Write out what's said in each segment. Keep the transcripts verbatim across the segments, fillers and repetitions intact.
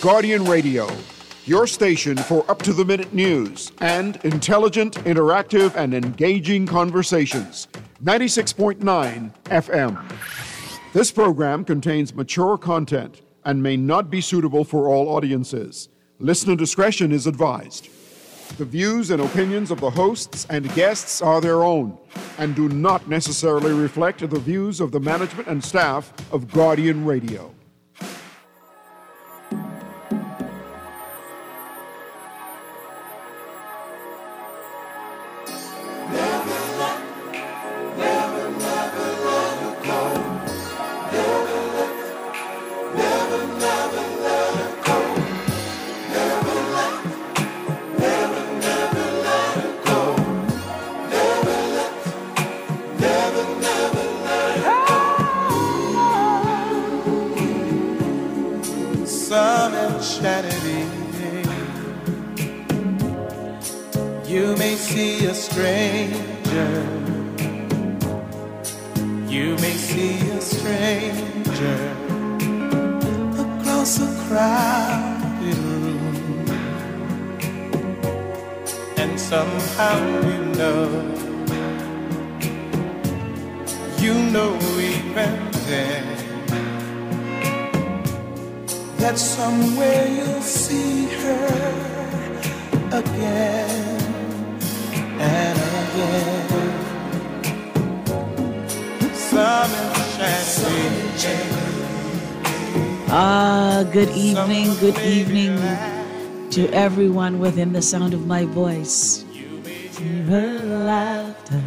Guardian Radio, your station for up-to-the-minute news and intelligent, interactive, and engaging conversations. ninety-six point nine F M. This program contains mature content and may not be suitable for all audiences. Listener discretion is advised. The views and opinions of the hosts and guests are their own and do not necessarily reflect the views of the management and staff of Guardian Radio. You may see a stranger. You may see a stranger across a crowded room, and somehow you know, you know even then that somewhere you'll see her again and again. Ah, good evening, good evening to everyone within the sound of my voice. Hear her laughter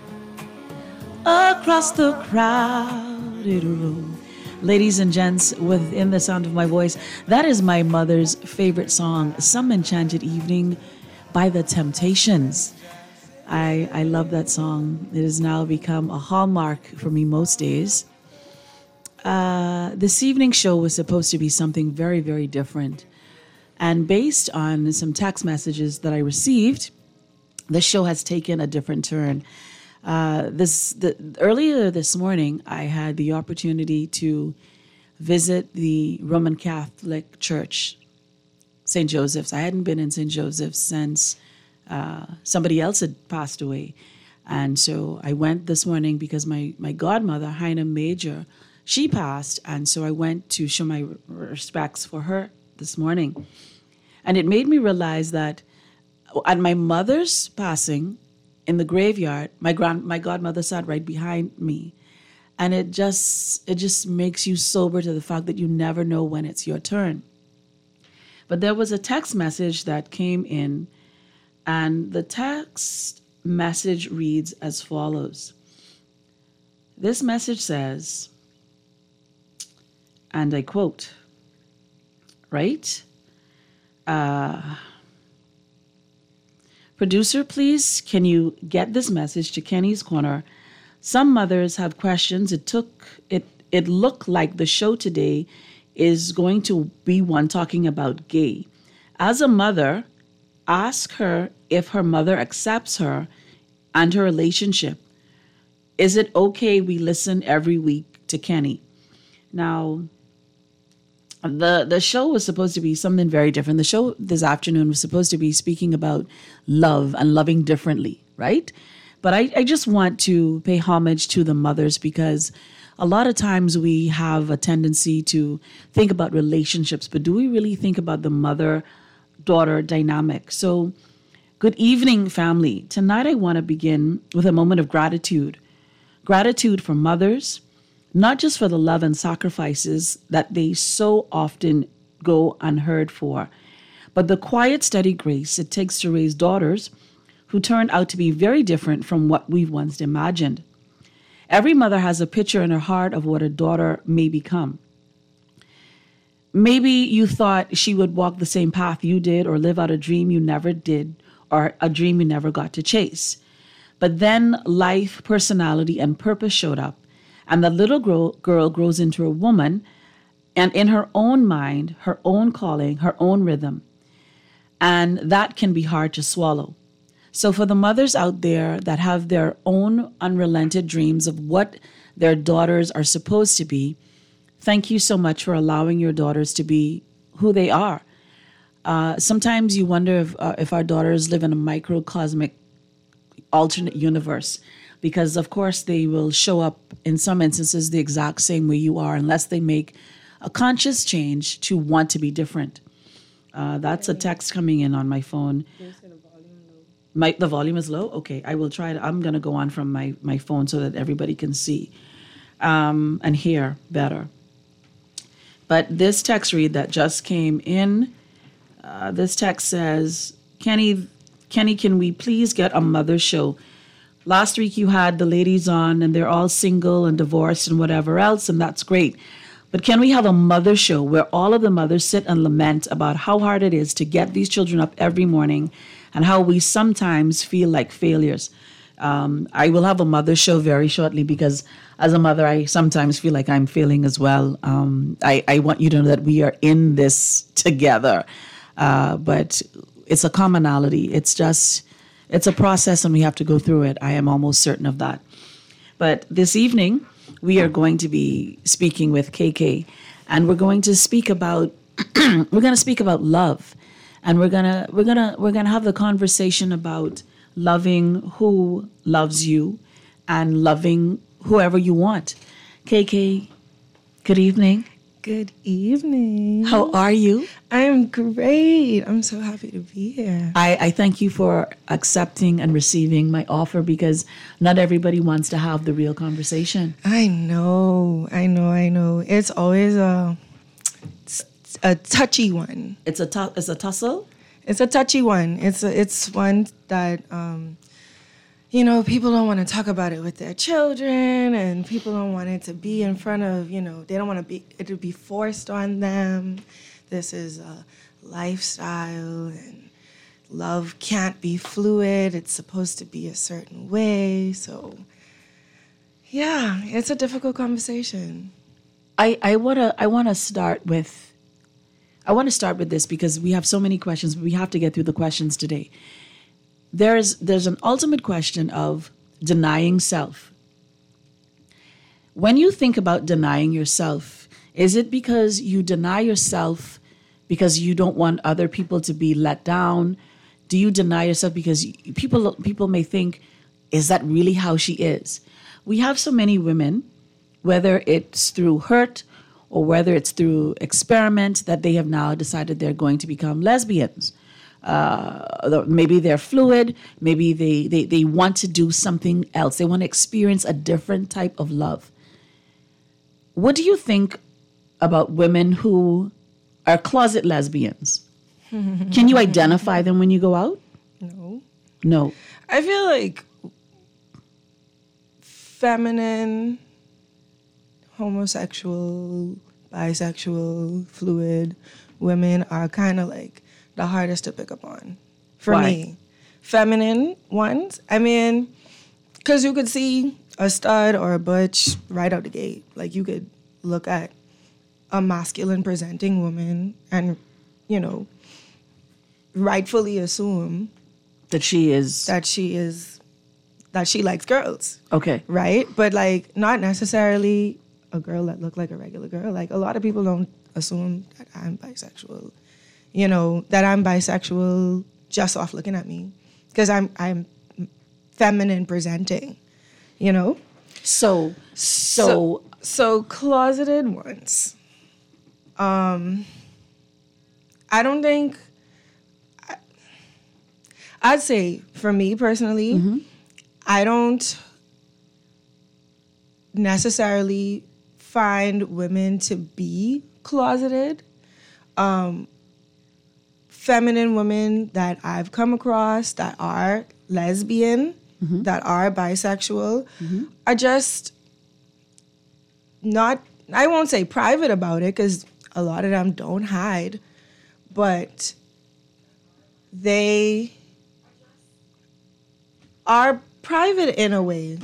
across the crowded room. Ladies and gents, within the sound of my voice, that is my mother's favorite song, Some Enchanted Evening by The Temptations. I, I love that song. It has now become a hallmark for me most days. Uh, this evening's show was supposed to be something very, very different. And based on some text messages that I received, the show has taken a different turn. Uh, this the, earlier this morning, I had the opportunity to visit the Roman Catholic Church, Saint Joseph's. I hadn't been in Saint Joseph's since uh, somebody else had passed away. And so I went this morning because my, my godmother, Heina Major, she passed. And so I went to show my respects for her this morning. And it made me realize that at my mother's passing, in the graveyard, my grand, my godmother sat right behind me, and it just it just makes you sober to the fact that you never know when it's your turn. But there was a text message that came in, and the text message reads as follows. This message says, and I quote, right? Uh, Producer, please, can you get this message to Kenny's Corner? Some mothers have questions. It took it it looked like the show today is going to be one talking about gay. As a mother, ask her if her mother accepts her and her relationship. Is it okay we listen every week to Kenny? Now, The the show was supposed to be something very different. The show this afternoon was supposed to be speaking about love and loving differently, right? But I, I just want to pay homage to the mothers, because a lot of times we have a tendency to think about relationships, but do we really think about the mother-daughter dynamic? So, good evening, family. Tonight I want to begin with a moment of gratitude. Gratitude for mothers, not just for the love and sacrifices that they so often go unheard for, but the quiet, steady grace it takes to raise daughters who turned out to be very different from what we've once imagined. Every mother has a picture in her heart of what a daughter may become. Maybe you thought she would walk the same path you did, or live out a dream you never did, or a dream you never got to chase. But then life, personality, and purpose showed up, and the little girl, girl grows into a woman, and in her own mind, her own calling, her own rhythm. And that can be hard to swallow. So for the mothers out there that have their own unrelented dreams of what their daughters are supposed to be, thank you so much for allowing your daughters to be who they are. Uh, sometimes you wonder if, uh, if our daughters live in a microcosmic alternate universe, because of course they will show up in some instances the exact same way you are, unless they make a conscious change to want to be different. Uh, that's a text coming in on my phone. My, the volume is low? Okay, I will try to, I'm going to go on from my, my phone so that everybody can see um, and hear better. But this text read that just came in, uh, this text says, Kenny, Kenny, can we please get a mother show? Last week you had the ladies on and they're all single and divorced and whatever else, and that's great. But can we have a mother show where all of the mothers sit and lament about how hard it is to get these children up every morning and how we sometimes feel like failures? Um, I will have a mother show very shortly because as a mother, I sometimes feel like I'm failing as well. Um, I, I want you to know that we are in this together. Uh, but it's a commonality. It's just, it's a process and we have to go through it. I am almost certain of that. But this evening, we are going to be speaking with K K, and we're going to speak about we're going to speak about love, and we're gonna we're gonna we're gonna have the conversation about loving who loves you, and loving whoever you want. K K, good evening. Good evening. How are you? I'm great. I'm so happy to be here. I, I thank you for accepting and receiving my offer, because not everybody wants to have the real conversation. I know. I know. I know. It's always a a touchy one. It's a tu- it's a tussle. It's a touchy one. It's a, it's one that um, you know, people don't want to talk about it with their children, and people don't want it to be in front of, you know, they don't want to be it to be forced on them. This is a lifestyle, and love can't be fluid. It's supposed to be a certain way. So, yeah, it's a difficult conversation. I, I wanna I wanna start with I wanna start with this because we have so many questions, but we have to get through the questions today. There's there's an ultimate question of denying self. When you think about denying yourself, is it because you deny yourself because you don't want other people to be let down? Do you deny yourself because people people may think, is that really how she is? We have so many women, whether it's through hurt or whether it's through experiment, that they have now decided they're going to become lesbians. Uh, maybe they're fluid. Maybe they, they, they want to do something else. They want to experience a different type of love. What do you think about women who are closet lesbians? Can you identify them when you go out? No. No. I feel like feminine, homosexual, bisexual, fluid women are kind of like the hardest to pick up on for Why? me. Feminine ones, I mean, because you could see a stud or a butch right out the gate. Like, you could look at a masculine presenting woman and, you know, rightfully assume That she is... that she is, that she likes girls, Okay. right? But, like, not necessarily a girl that looked like a regular girl. Like, a lot of people don't assume that I'm bisexual. You know, that I'm bisexual just off looking at me, because I'm I'm feminine presenting, you know? So, so, So, so closeted ones. Um, I don't think, I, I'd say for me personally, mm-hmm. I don't necessarily find women to be closeted. Um, feminine women that I've come across that are lesbian, mm-hmm. that are bisexual, mm-hmm. are just not, I won't say private about it, because a lot of them don't hide, but they are private in a way.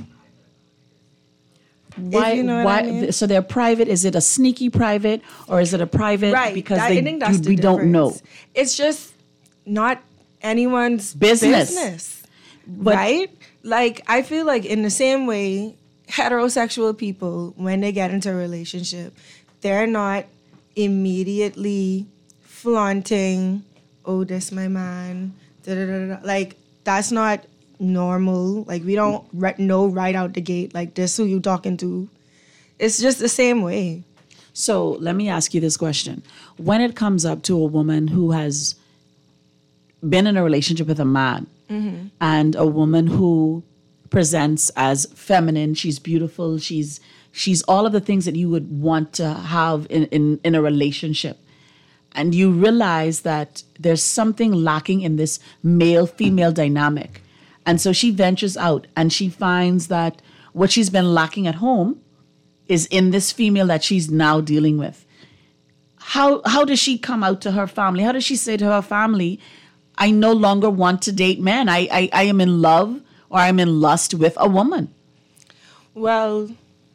Why? If you know what why? I mean? So they're private. Is it a sneaky private, or is it a private Right. because I they think that's you- the we don't know? difference. It's just not anyone's Business. business, But- right? Like, I feel like in the same way, heterosexual people, when they get into a relationship, they're not immediately flaunting, oh, this my man, da da da da. Like, that's not normal. Like, we don't re- know right out the gate, like, this who you talking to. It's just the same way. So let me ask you this question. When it comes up to a woman who has been in a relationship with a man mm-hmm. and a woman who presents as feminine, she's beautiful, she's she's all of the things that you would want to have in, in, in a relationship, and you realize that there's something lacking in this male-female dynamic, and so she ventures out and she finds that what she's been lacking at home is in this female that she's now dealing with. How how does she come out to her family? How does she say to her family, I no longer want to date men. I, I, I am in love or I'm in lust with a woman? Well,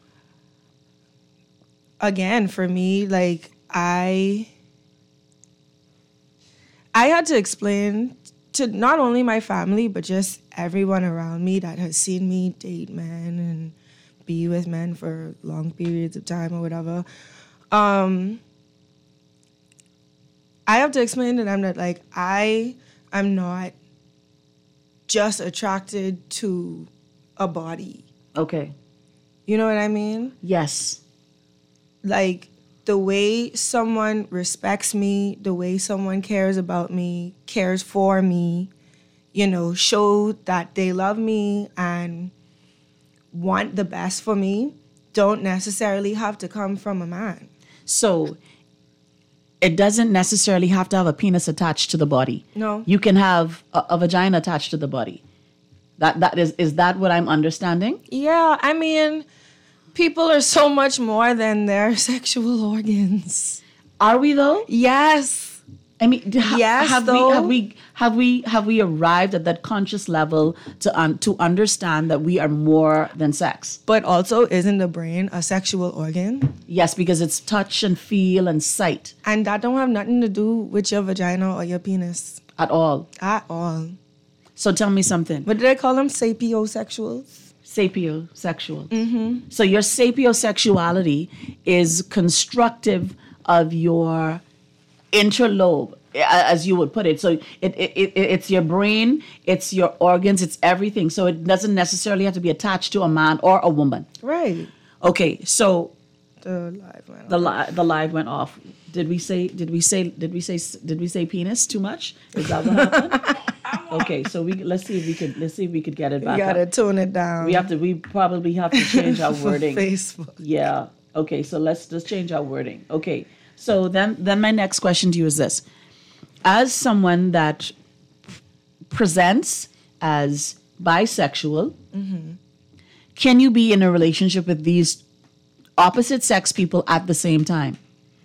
again, for me, like, I I had to explain to not only my family, but just everyone around me that has seen me date men and be with men for long periods of time or whatever. Um, I have to explain to them that, like, I am not just attracted to a body. Okay. You know what I mean? Yes. Like, the way someone respects me, the way someone cares about me, cares for me, you know, show that they love me and want the best for me, don't necessarily have to come from a man. So it doesn't necessarily have to have a penis attached to the body. No. You can have a, a vagina attached to the body. That that is is that what I'm understanding? Yeah, I mean, people are so much more than their sexual organs. Are we though? Yes. I mean, ha- yes, have though. we have we have we have we arrived at that conscious level to un- to understand that we are more than sex? But also, isn't the brain a sexual organ? Yes, because it's touch and feel and sight. And that don't have nothing to do with your vagina or your penis. At all. At all. So tell me something. What did I call them? Sapiosexuals? Sapiosexual. Mm-hmm. So your sapiosexuality is constructive of your interlobe, as you would put it. So it, it, it it's your brain, it's your organs, it's everything. So it doesn't necessarily have to be attached to a man or a woman. Right. Okay, so the live went the off. li- the live went off. Did we say? Did we say? Did we say? Did we say penis too much? Is that what happened? Okay, so we let's see if we could let's see if we could get it back. You gotta up. tone it down. We have to. We probably have to change our wording. Facebook. Yeah. Okay. So let's let's change our wording. Okay. So then, then my next question to you is this: as someone that presents as bisexual, mm-hmm. can you be in a relationship with these opposite sex people at the same time?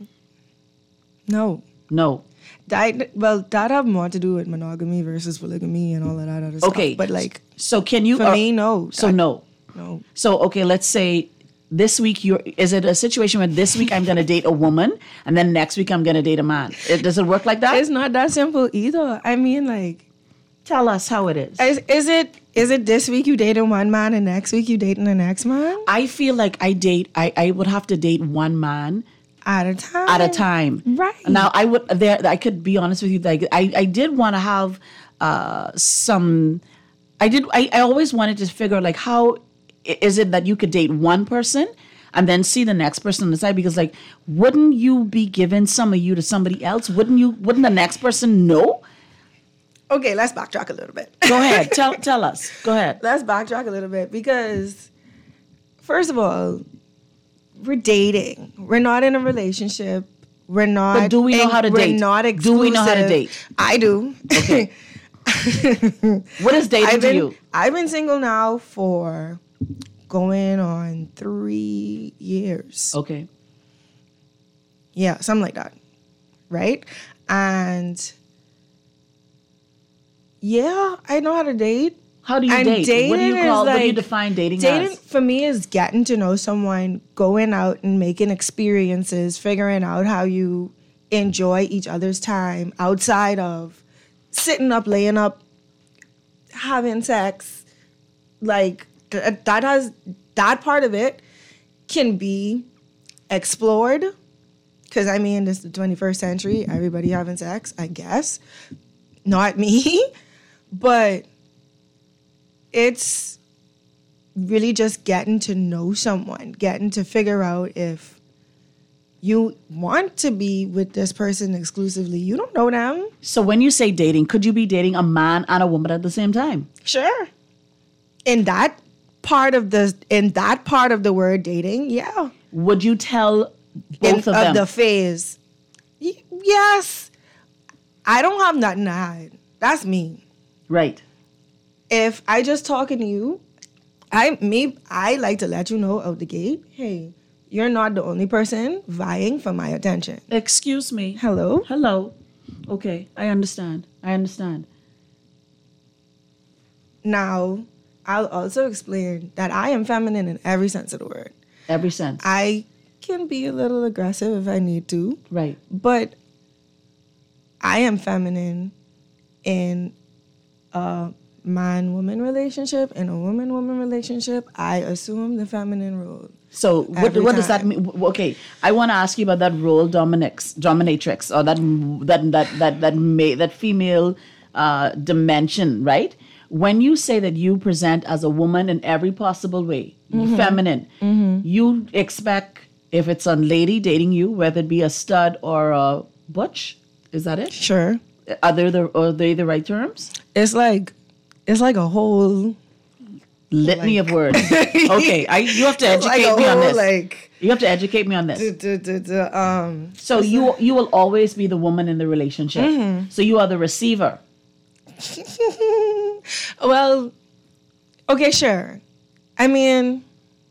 No. No. That, well, that have more to do with monogamy versus polygamy and all of that other stuff. Okay. But, like, so can you? for uh, me, no. So That- no. No. So okay, let's say this week you're. Is it a situation where this week I'm going to date a woman and then next week I'm going to date a man? It, does it work like that? It's not that simple either. I mean, like, Tell us how it is. is, is it is it this week you dating one man and next week you dating the next man? I feel like I date. I, I would have to date one man At a time. at a time. Right. Now I would there. I could be honest with you. Like I, I did want to have uh, some. I did. I, I always wanted to figure like how is it that you could date one person and then see the next person on the side, because like wouldn't you be giving some of you to somebody else? Wouldn't you? Wouldn't the next person know? Okay, let's backtrack a little bit. Go ahead. tell tell us. Go ahead. Let's backtrack a little bit because, first of all, we're dating. We're not in a relationship. We're not. But do we know how to we're date? Not Do exclusive. we know how to date? I do. Okay. What is dating I've to been, you? I've been single now for going on three years. Okay. Yeah, something like that. Right? And yeah, I know how to date. How do you And date? What do you dating call? is what do you like- define dating, Dating as? for me is getting to know someone, going out and making experiences, figuring out how you enjoy each other's time outside of sitting up, laying up, having sex. Like th- that has that part of it can be explored, Because, I mean, this is the twenty-first century. Everybody having sex, I guess. Not me. But it's really just getting to know someone, getting to figure out if you want to be with this person exclusively. You don't know them. So when you say dating, could you be dating a man and a woman at the same time? Sure. In that part of the in that part of the word dating, yeah. Would you tell both In, of them? Of the phase. Y- yes. I don't have nothing to hide. That's me. Right. If I just talking to you, I me I like to let you know out the gate, hey, you're not the only person vying for my attention. Excuse me. Hello? Hello. Okay, I understand. I understand. Now, I'll also explain that I am feminine in every sense of the word. Every sense. I can be a little aggressive if I need to, right. but I am feminine in a man-woman relationship. In a woman-woman relationship, I assume the feminine role. So what, Every what does that time. mean? Okay, I want to ask you about that role dominatrix, dominatrix, or that that that that that ma- that female uh, dimension, right? When you say that you present as a woman in every possible way, Mm-hmm. feminine, you expect if it's a lady dating you, whether it be a stud or a butch, is that it? Sure. Are they the are they the right terms? It's like it's like a whole Litany of words. Okay, I, you have to it's educate like a me on whole, this. like You have to educate me on this. d- d- d- d- um So you you will always be the woman in the relationship. Mm-hmm. So you are the receiver. well, okay, sure. I mean,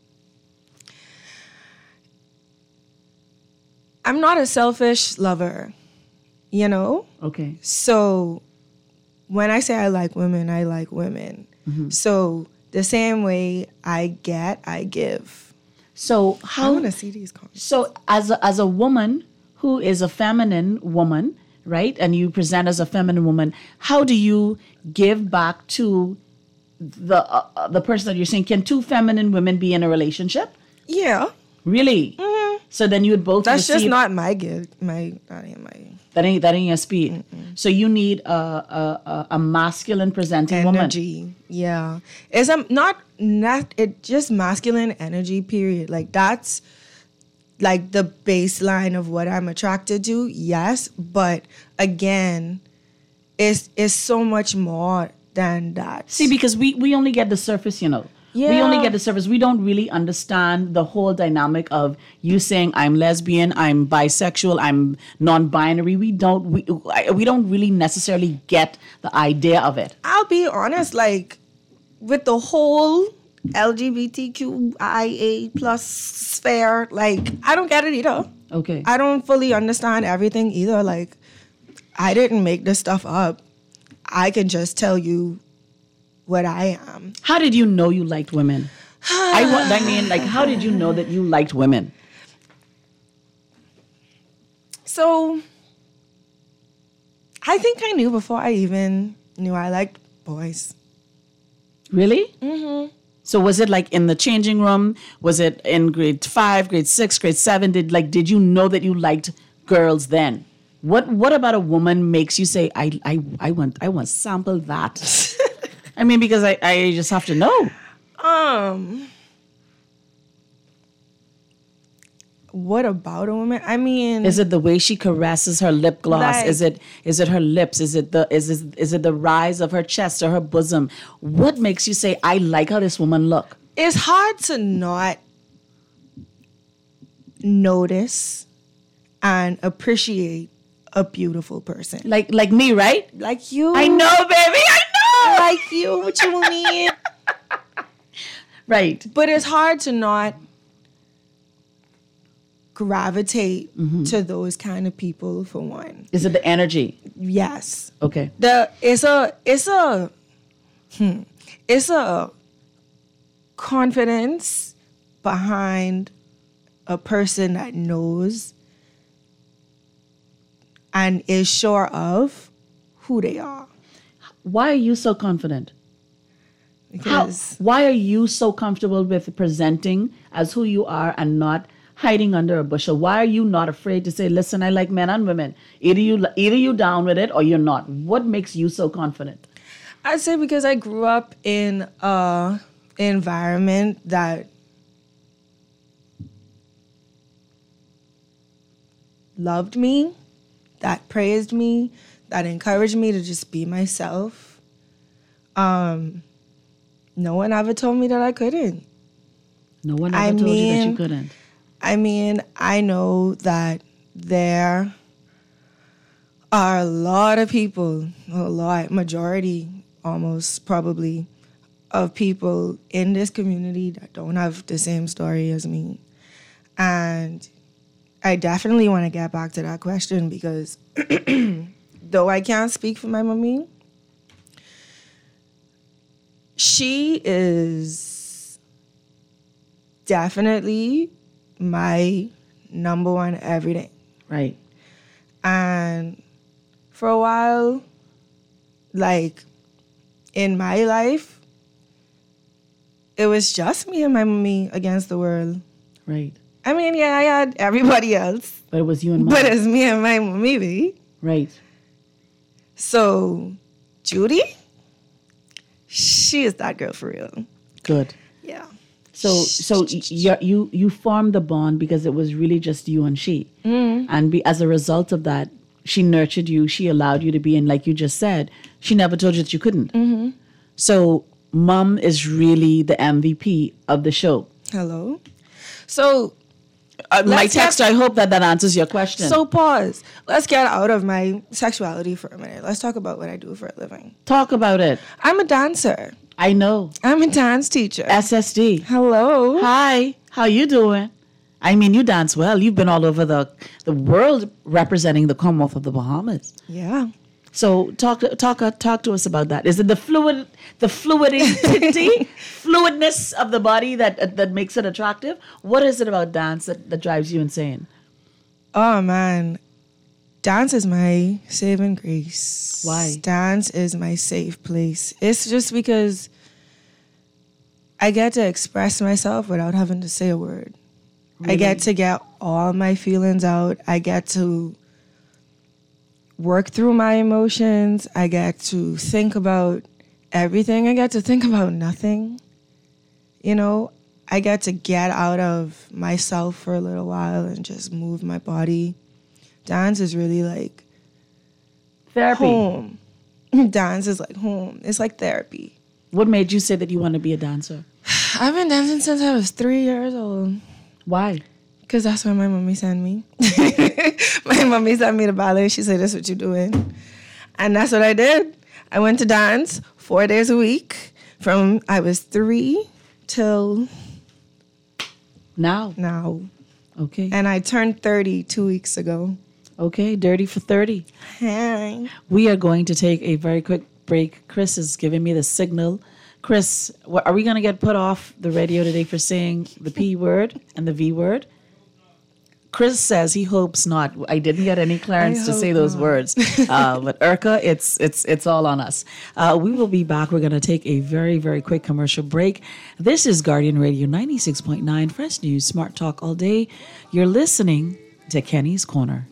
I'm not a selfish lover, you know? Okay. So when I say I like women, I like women. Mm-hmm. So the same way I get, I give. So I how? want to see these comments. So as a, as a woman who is a feminine woman, right, and you present as a feminine woman, how do you give back to the uh, uh, the person that you're saying? Can two feminine women be in a relationship? Yeah. Really? So then you would both. That's just receive- not my give. My, that ain't my that ain't that ain't your speed. So you need a a, a, a masculine presenting woman. energy. Yeah. It's um, not, not, it just masculine energy, period. Like that's like the baseline of what I'm attracted to. Yes. But again, it's, it's so much more than that. See, because we, we only get the surface, you know. We Yeah. only get the surface. We don't really understand the whole dynamic of you saying I'm lesbian, I'm bisexual, I'm non-binary. We don't we I- we don't really necessarily get the idea of it. I'll be honest, like with the whole LGBTQIA plus sphere, like I don't get it either. Okay. I don't fully understand everything either. Like I didn't make this stuff up. I can just tell you what I am. How did you know you liked women? I want. I mean, like, how did you know that you liked women? So I think I knew before I even knew I liked boys. Really? Mm-hmm. So was it like in the changing room? Was it in grade five, grade six, grade seven? Did like did you know that you liked girls then? What What about a woman makes you say I I I want I want to sample that? I mean, because I, I just have to know. Um, what about a woman? I mean, Is it the way she caresses her lip gloss? Like- is it is it her lips? Is it the is it, is it the rise of her chest or her bosom? What makes you say I like how this woman look? it's hard to not notice and appreciate a beautiful person Like like me, right? like you. I know, baby. I know. like you. What you mean? Right. But it's hard to not gravitate Mm-hmm. to those kind of people. For one, Is it the energy? yes. Okay. The it's a it's a hmm, it's a confidence behind a person that knows and is sure of who they are. Why are you so confident? How, Because why are you so comfortable with presenting as who you are and not hiding under a bushel? Why are you not afraid to say, listen, I like men and women? Either you either you down with it or you're not. What makes you so confident? I'd say because I grew up in a environment that loved me, that praised me, that encouraged me to just be myself. Um, no one ever told me that I couldn't. No one ever I told mean, you that you couldn't. I mean, I know that there are a lot of people, a lot, majority almost probably, of people in this community that don't have the same story as me. And I definitely want to get back to that question because though I can't speak for my mommy, she is definitely my number one everything. Right. And for a while, like, in my life, it was just me and my mommy against the world. Right. I mean, yeah, I had everybody else. But it was you and mom. But it's me and my mommy, baby. Right. So, Judy, she is that girl for real. Good. Yeah. So so you you you formed the bond because it was really just you and she. Mm. And be, as a result of that, she nurtured you. She allowed you to be, and like you just said, she never told you that you couldn't. Mm-hmm. So mom is really the M V P of the show. Hello. So uh, my Let's text, get- I hope that that answers your question. So pause. Let's get out of my sexuality for a minute. Let's talk about what I do for a living. Talk about it. I'm a dancer. I know. I'm a dance teacher. S S D. Hello. Hi. How you doing? I mean, you dance well. You've been all over the, the world representing the Commonwealth of the Bahamas. Yeah. So talk talk talk to us about that. Is it the fluid the fluidity fluidness of the body that that makes it attractive? What is it about dance that, that drives you insane? Oh man. Dance is my saving grace. Why? Dance is my safe place. It's just because I get to express myself without having to say a word. Really? I get to get all my feelings out. I get to work through my emotions. I get to think about everything. I get to think about nothing. You know, I get to get out of myself for a little while and just move my body. Dance is really like Therapy. home. Dance is like home. It's like therapy. What made you say that you want to be a dancer? I've been dancing since I was three years old. Why? Because that's where my mommy sent me. My mommy sent me to ballet. She said, that's what you're doing. And that's what I did. I went to dance four days a week from I was three till Now. now. Okay. And I turned thirty two weeks ago. Okay. Dirty for thirty. Hey. We are going to take a very quick break. Chris is giving me the signal. Chris, what, are we going to get put off the radio today for saying the P word and the V word? Chris says he hopes not. I didn't get any clearance I to say hope those not. words. Uh, but Urka, it's it's it's all on us. Uh, we will be back. We're going to take a very, very quick commercial break. This is Guardian Radio ninety-six point nine, Fresh News, Smart Talk all day. You're listening to Kenny's Corner.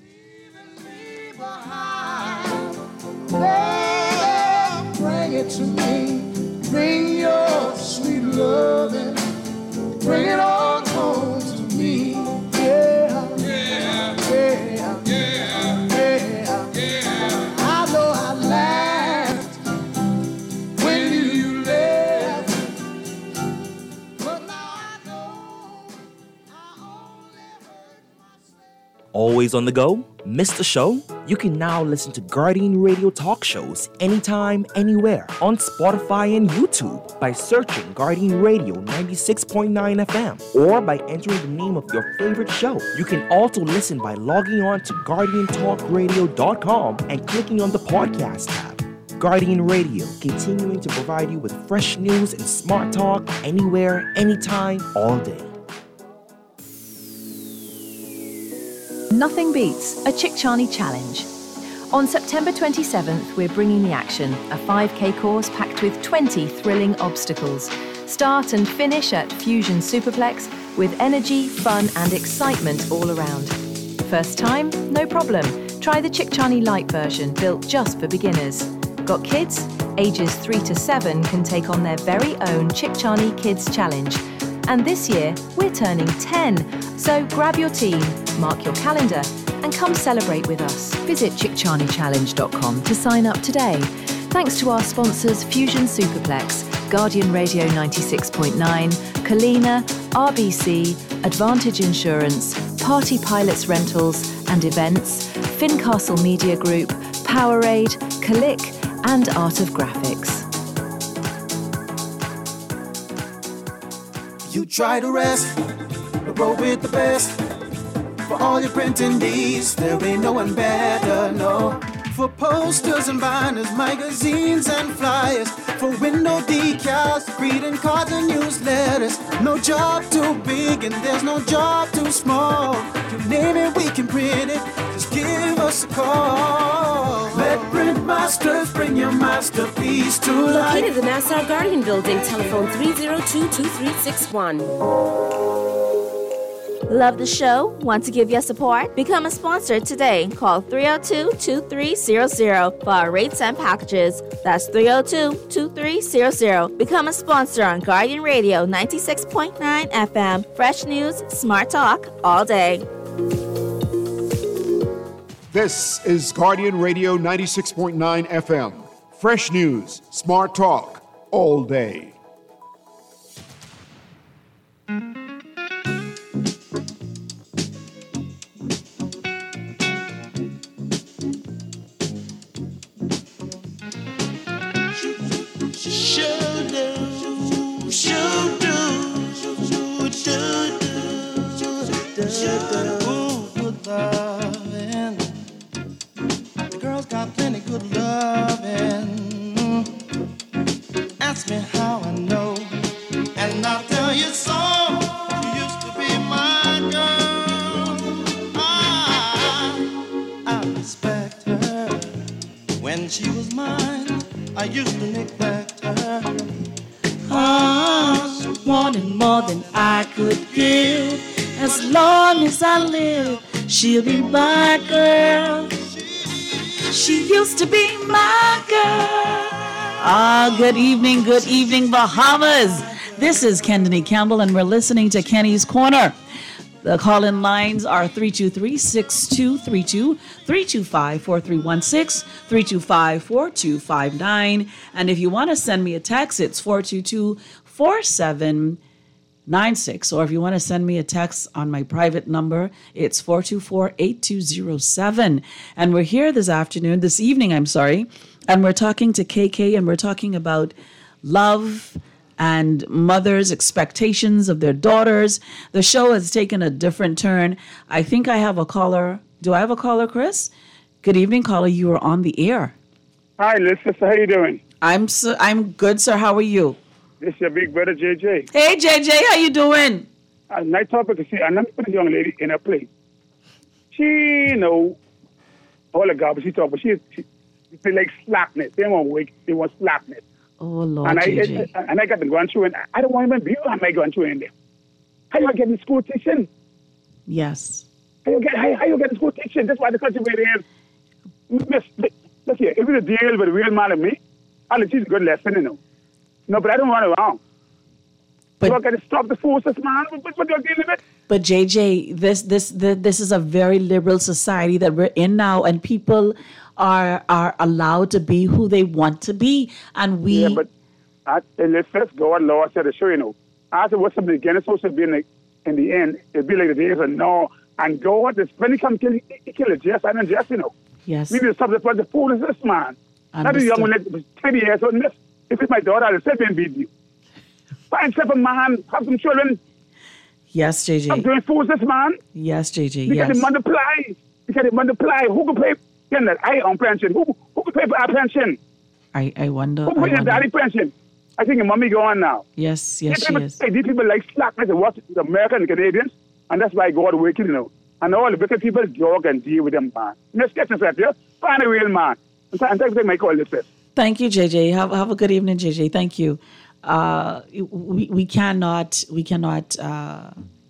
Love, bring it to me. Bring your sweet loving. Bring it on home to me. Yeah, yeah, yeah, yeah, yeah, yeah. I know I laughed when you left, but now I know I only hurt myself. Always on the go? Missed the show? You can now listen to Guardian Radio talk shows anytime, anywhere on Spotify and YouTube by searching Guardian Radio ninety-six point nine F M or by entering the name of your favorite show. You can also listen by logging on to guardian talk radio dot com and clicking on the podcast tab. Guardian Radio, continuing to provide you with fresh news and smart talk anywhere, anytime, all day. Nothing beats a Chickchani Challenge. On September twenty-seventh, we're bringing the action, a five K course packed with twenty thrilling obstacles. Start and finish at Fusion Superplex, with energy, fun and excitement all around. First time? No problem. Try the Chickchani Lite version, built just for beginners. Got kids? Ages three to seven can take on their very own Chickchani Kids Challenge. And this year, we're turning ten. So grab your team, mark your calendar, and come celebrate with us. Visit chickchani challenge dot com to sign up today. Thanks to our sponsors Fusion Superplex, Guardian Radio ninety-six point nine, Kalina, R B C, Advantage Insurance, Party Pilots Rentals and Events, Fincastle Media Group, Powerade, Click, and Art of Graphics. You try to rest, but roll with the best. For all your printing needs, there ain't no one better, no. For posters and banners, magazines and flyers, for window decals, greeting cards and newsletters. No job too big and there's no job too small. You name it, we can print it, just give us a call. Let Print Masters bring your masterpiece to life. Located in the Nassau Guardian Building, telephone three oh two, two three six one. Love the show? Want to give your support? Become a sponsor today. Call three oh two, two three zero zero for our rates and packages. That's three oh two, two three zero zero. Become a sponsor on Guardian Radio ninety-six point nine F M. Fresh news, smart talk, all day. This is Guardian Radio ninety-six point nine F M. Fresh news, smart talk, all day. The girls got plenty good loving. Ask me how I know, and I'll tell you so. She used to be my girl. I, I respect her. When she was mine, I used to neglect her. I wanted more than I could give. As long as I live, she'll be my girl. She used to be my girl. Ah, good evening, good evening, Bahamas. This is Kendany Campbell, and we're listening to Kenny's Corner. The call-in lines are three two three, six two three two, three two five, four three one six, three two five, four two five nine. And if you want to send me a text, it's four two two, four seven nine six. Or if you want to send me a text on my private number, it's four two four, eight two zero seven. And we're here this afternoon, this evening, I'm sorry, and we're talking to K K, and we're talking about love and mothers' expectations of their daughters. The show has taken a different turn. I think I have a caller. Do I have a caller, Chris? Good evening, caller. You are on the air. Hi, Liz. Sister, how you doing? I'm so, I'm good, sir. How are you? This is your big brother, J J. Hey, J J. How you doing? Uh, nice topic to see. And let me put a young lady in her place. She, you know, all the garbage she talk, but she, she, she like slackness. They want wake. They want slackness. Oh, Lord, and J J. I, and I got to go through, and I don't want to even be on my going through in there. How you getting school teaching? Yes. How you get? How, how you getting school teaching? That's why the country where it is. Miss, look here. If it's a deal with a real man like me, I'll teach a good lesson, you know. No, but I don't want it wrong. But you got to stop the forces, man. What, what you're dealing with? But J J, this this the, this is a very liberal society that we're in now, and people are are allowed to be who they want to be, and we. Yeah, but I, let's first go on. Law said to show you know. I said what's something again? It's supposed to be in the in the end. It'd be like the days of no and go. What this when he come kill he kill a Jess and Jess, you know. Yes. We need to stop the the foolishness, man. Not a young one that was ten years old. If it's my daughter, I'll say and beat you. Find seven man, have some children. Yes, J J. I'm doing foolishness, man. Yes, J J. Because yes. Because they multiply. Because they multiply. Who can pay? You know, I on pension. Who who can pay for our pension? I, I wonder. Who can pay your daddy pension? I think your mommy going now. Yes, yes, people, she is. These people like slackness and watch the American and Canadians, and that's why God working, you know. And all the wicked people jog and deal with them, man. Let's get yourself here. Find a real man. And thanks for my call, this is. Thank you, J J. Have have a good evening, J J. Thank you. Uh, we we cannot we cannot uh,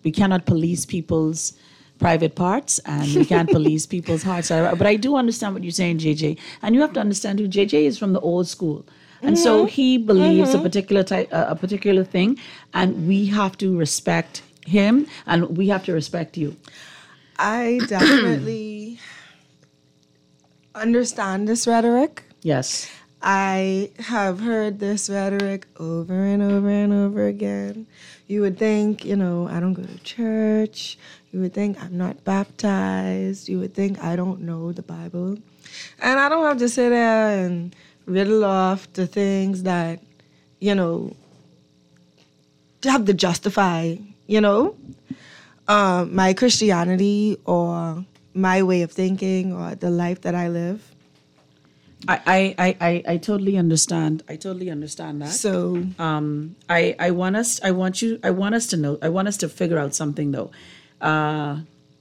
we cannot police people's private parts, and we can't police people's hearts. But I do understand what you're saying, J J. And you have to understand who J J is from the old school. And mm-hmm. so he believes mm-hmm. a particular type, uh, a particular thing, and we have to respect him, and we have to respect you. I definitely understand this rhetoric. Yes. I have heard this rhetoric over and over and over again. You would think, you know, I don't go to church. You would think I'm not baptized. You would think I don't know the Bible. And I don't have to sit there and riddle off the things that, you know, have to justify, you know, uh, my Christianity or my way of thinking or the life that I live. I, I, I, I totally understand. I totally understand that. So um, I I want us I want you I want us to know I want us to figure out something though. Uh,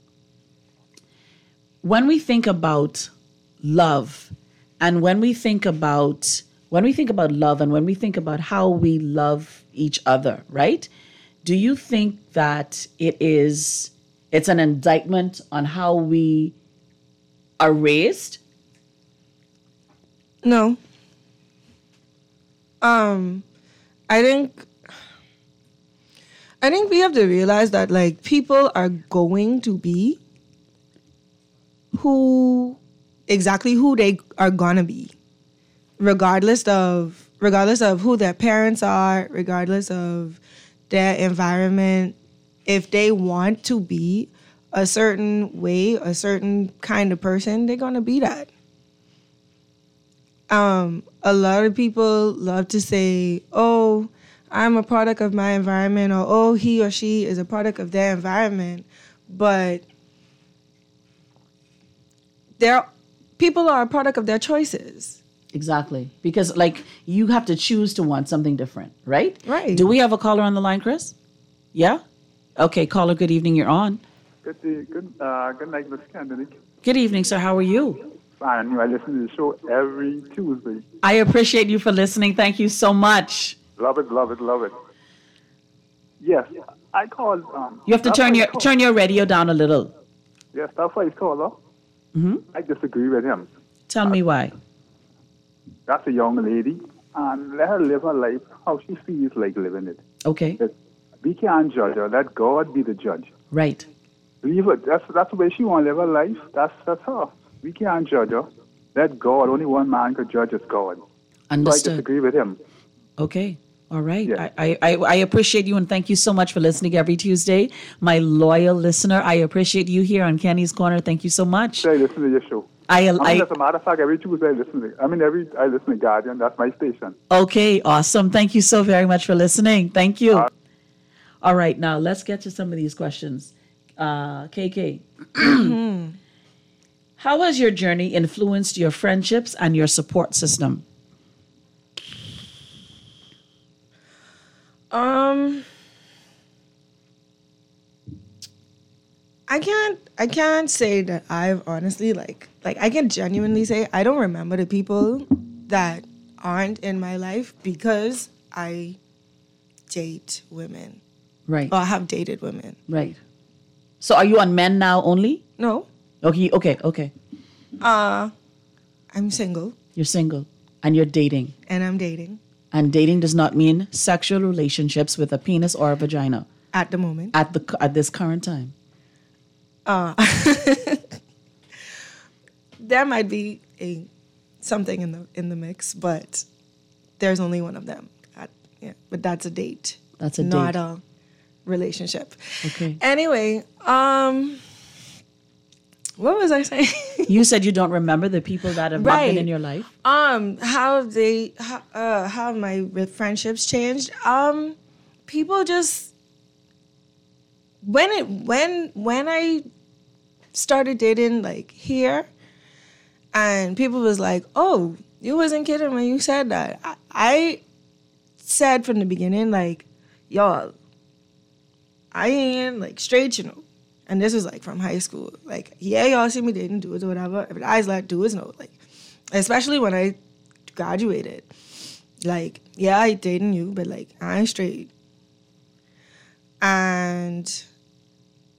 when we think about love, and when we think about when we think about love, and when we think about how we love each other, right? Do you think that it is it's an indictment on how we are raised? No. Um, I think I think we have to realize that like people are going to be who exactly who they are gonna be, regardless of regardless of who their parents are, regardless of their environment. If they want to be a certain way, a certain kind of person, they're gonna be that. Um, a lot of people love to say, oh, I'm a product of my environment, or oh, he or she is a product of their environment. But they're, people are a product of their choices. Exactly. Because, like, you have to choose to want something different, right? Right. Do we have a caller on the line, Chris? Yeah? Okay, caller, good evening. You're on. Good, day, good, uh, good night, Miz Kennedy. Good evening, sir. How are you? Fine. I listen to the show every Tuesday. I appreciate you for listening. Thank you so much. Love it, love it, love it. Yes, I called. Um, you have to turn your turn your radio down a little. Yes, that's why he's called. Huh? Mm-hmm. I disagree with him. Tell me why. That's a young lady, and let her live her life how she feels like living it. Okay. We can't judge her. Let God be the judge. Right. Leave her. That's that's the way she want to live her life. That's that's her. We can't judge her. Let God. Only one man could judge us, God. Understood. So I disagree with him. Okay. All right. Yeah. I, I, I appreciate you, and thank you so much for listening every Tuesday. My loyal listener, I appreciate you here on Kenny's Corner. Thank you so much. I listen to your show. I, I mean, I, as a matter of fact, every Tuesday I listen to I mean, every I listen to Guardian. That's my station. Okay. Awesome. Thank you so very much for listening. Thank you. Uh, All right. Now, let's get to some of these questions. Uh, K K. How has your journey influenced your friendships and your support system? Um, I can't. I can't say that I've honestly like like I can genuinely say I don't remember the people that aren't in my life because I date women, right? Or have dated women, right? So, are you on men now only? No. Okay, okay, okay. Uh, I'm single. You're single. And you're dating. And I'm dating. And dating does not mean sexual relationships with a penis or a vagina. At the moment. At the at this current time. Uh, there might be a something in the in the mix, but there's only one of them. At, yeah, but that's a date. That's a not date. Not a relationship. Okay. Anyway, um... what was I saying? You said you don't remember the people that have right. not been in your life. Um, how have they? How, uh, how have my friendships changed? Um, people just when it when when I started dating like here, and people was like, "Oh, you wasn't kidding when you said that." I, I said from the beginning, like, "Y'all, I ain't like straight, you know." And this was like from high school. Like, yeah, y'all see me dating dudes or whatever. But I was like, dudes no. Like, especially when I graduated. Like, yeah, I dating you, but like, I ain't straight. And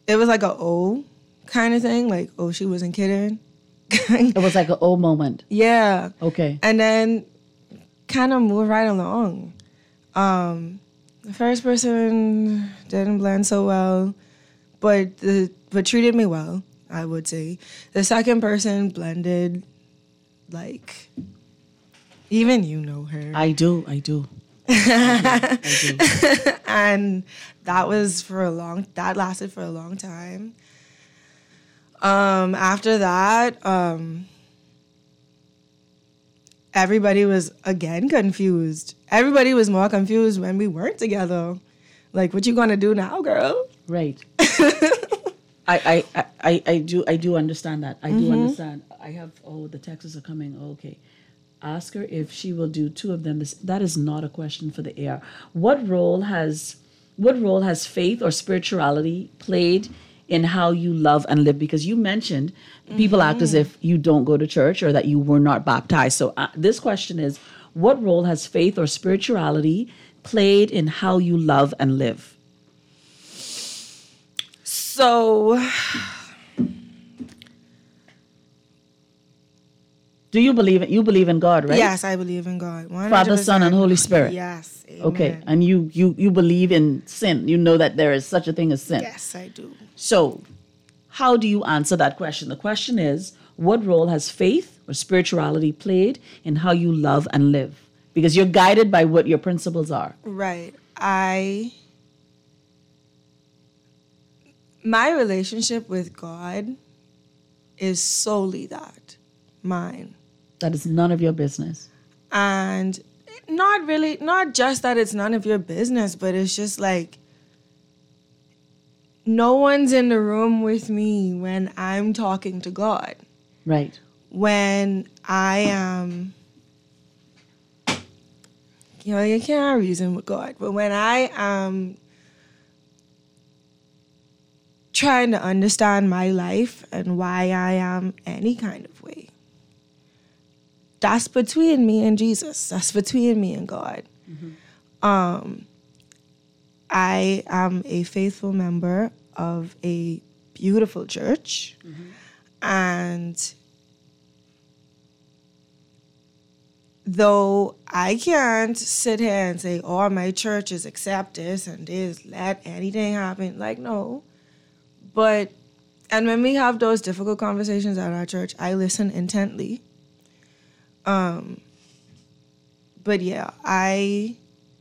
it was like a oh kind of thing. Like, oh, she wasn't kidding. It was like an oh moment. Yeah. Okay. And then kind of move right along. Um, the first person didn't blend so well, but the but treated me well, I would say. The second person blended like, even you know her. I do, I do. I do, I do. And that was for a long, that lasted for a long time. Um, after that, um, everybody was again confused. Everybody was more confused when we weren't together. Like, what you gonna do now, girl? Right. I, I, I, I do I do understand that. I do Mm-hmm. understand. I have oh the texts are coming. Oh, okay. Ask her if she will do two of them. This, that is not a question for the air. What role has what role has faith or spirituality played in how you love and live? Because you mentioned people Mm-hmm. act as if you don't go to church or that you were not baptized. So uh, this question is, what role has faith or spirituality played in how you love and live? So, do you believe it? You believe in God, right? yes, I believe in God. one hundred percent. Father, Son, and Holy Spirit. Yes. Amen. Okay, and you you you believe in sin. You know that there is such a thing as sin. Yes, I do. So, how do you answer that question? The question is, what role has faith or spirituality played in how you love and live? Because you're guided by what your principles are. Right. I my relationship with God is solely that, mine. That is none of your business. And not really, not just that it's none of your business, but it's just like no one's in the room with me when I'm talking to God. Right. When I am, you know, you can't reason with God, but when I am trying to understand my life and why I am any kind of way, that's between me and Jesus. That's between me and God. Mm-hmm. Um, I am a faithful member of a beautiful church, mm-hmm. and though I can't sit here and say, oh, my church is accept this and this, let anything happen. Like, no. But, and when we have those difficult conversations at our church, I listen intently. Um, but yeah, I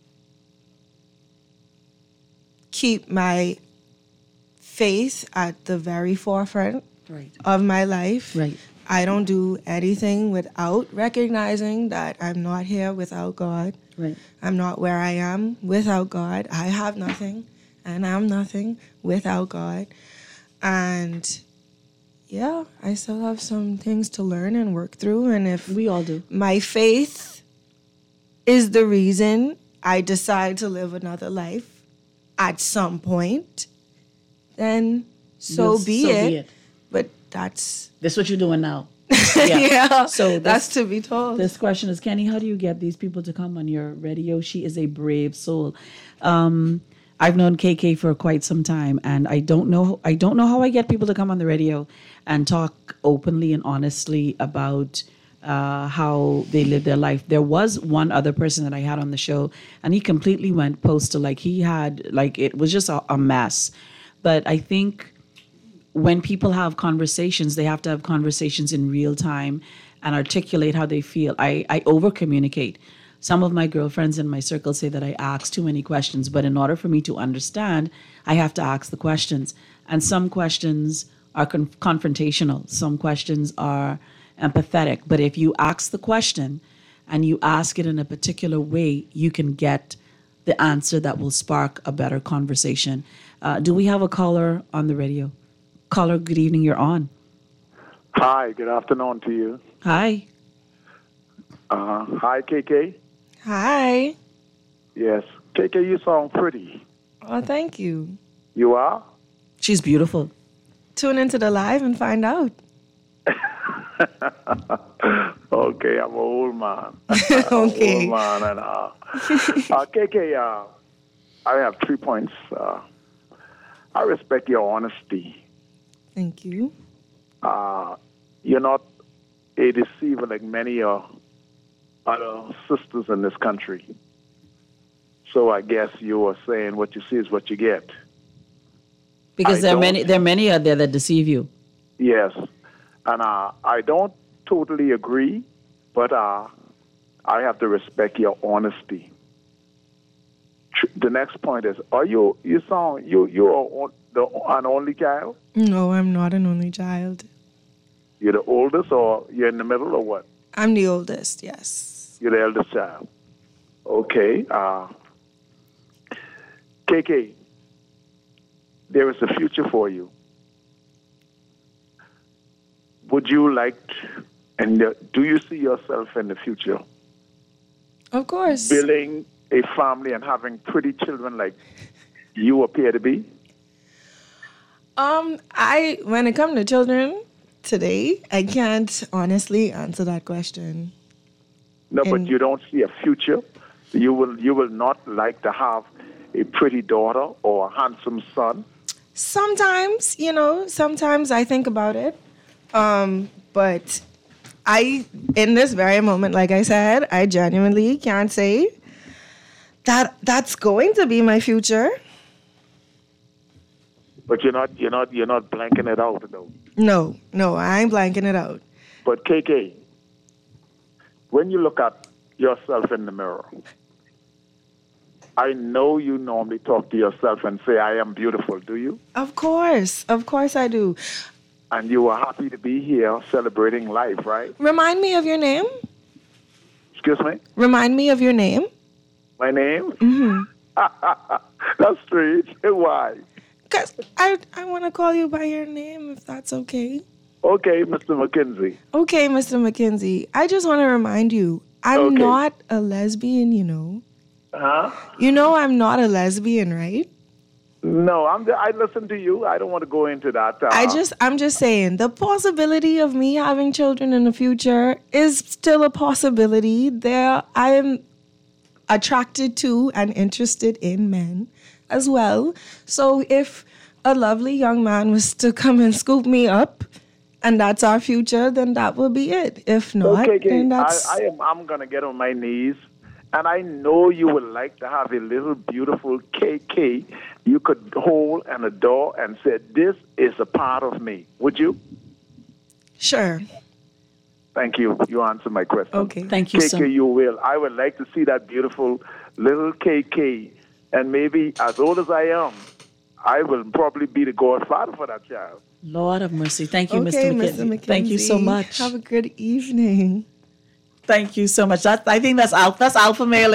keep my faith at the very forefront right. of my life. Right. I don't do anything without recognizing that I'm not here without God. Right. I'm not where I am without God. I have nothing, and I'm nothing without God. And yeah, I still have some things to learn and work through. And if we all do, my faith is the reason I decide to live another life at some point, then so, Yes, be, so it. be it. But that's That's what you're doing now. yeah. Yeah. So that's this, to be told. This question is, Kenny, how do you get these people to come on your radio? She is a brave soul. Um, I've known K K for quite some time, and I don't know I don't know how I get people to come on the radio and talk openly and honestly about uh, how they live their life. There was one other person that I had on the show, and he completely went postal. Like he had, like it was just a, a mess. But I think when people have conversations, they have to have conversations in real time and articulate how they feel. I, I over communicate. Some of my girlfriends in my circle say that I ask too many questions, but in order for me to understand, I have to ask the questions. And some questions are con- confrontational. Some questions are empathetic. But if you ask the question and you ask it in a particular way, you can get the answer that will spark a better conversation. Uh, do we have a caller on the radio? Caller, good evening, you're on. Hi, good afternoon to you. Hi. Uh, hi, K K. Hi. Yes, K K, you sound pretty. Oh, thank you. You are? She's beautiful. Tune into the live and find out. Okay, I'm an old man. Okay. Old man and uh, uh, K K, uh, I have three points. Uh, I respect your honesty. Thank you. Uh, you're not a deceiver like many uh, other sisters in this country. So I guess you are saying what you see is what you get. Because I there are don't- many there are many out there that deceive you. Yes. And uh, I don't totally agree, but uh, I have to respect your honesty. Tr- The next point is, are you, you sound, you, you are on- the, an only child? No, I'm not an only child. You're the oldest or you're in the middle or what? I'm the oldest, yes. You're the eldest child. Okay. Uh, K K, there is a future for you. Would you like, to, and uh, do you see yourself in the future Of course. building a family and having pretty children like you appear to be? Um, I when it comes to children today, I can't honestly answer that question. No, but And- you don't see a future. You will, you will not like to have a pretty daughter or a handsome son. Sometimes, you know, sometimes I think about it. Um, but I, in this very moment, like I said, I genuinely can't say that that's going to be my future. But you're not, you're not, you're not blanking it out though. No, no, I ain't blanking it out. But K K, when you look at yourself in the mirror, I know you normally talk to yourself and say, I am beautiful, do you? Of course, of course I do. And you are happy to be here celebrating life, right? Remind me of your name. Excuse me? Remind me of your name. My name? Mm-hmm. That's strange. Why? Because I, I want to call you by your name, if that's okay. Okay, Mister McKenzie. Okay, Mister McKenzie, I just want to remind you, I'm Okay. not a lesbian, you know. Huh? You know I'm not a lesbian, right? No, I'm. I listen to you. I don't want to go into that. Uh, I just, I'm just saying, the possibility of me having children in the future is still a possibility. There, I am attracted to and interested in men as well. So if a lovely young man was to come and scoop me up, and that's our future, then that will be it. If not, okay, okay. then I, that's... I am. I'm gonna get on my knees, and I know you would like to have a little beautiful K K you could hold and adore and say, "This is a part of me." Would you? Sure. Thank you. You answered my question. Okay. Thank you K K, so you will. I would like to see that beautiful little K K, and maybe as old as I am, I will probably be the godfather for that child. Lord of mercy. Thank you, Okay, Mister Mister McKenzie. Thank you so McKenzie. much. Have a good evening. Thank you so much. That, I think that's alpha, that's alpha male.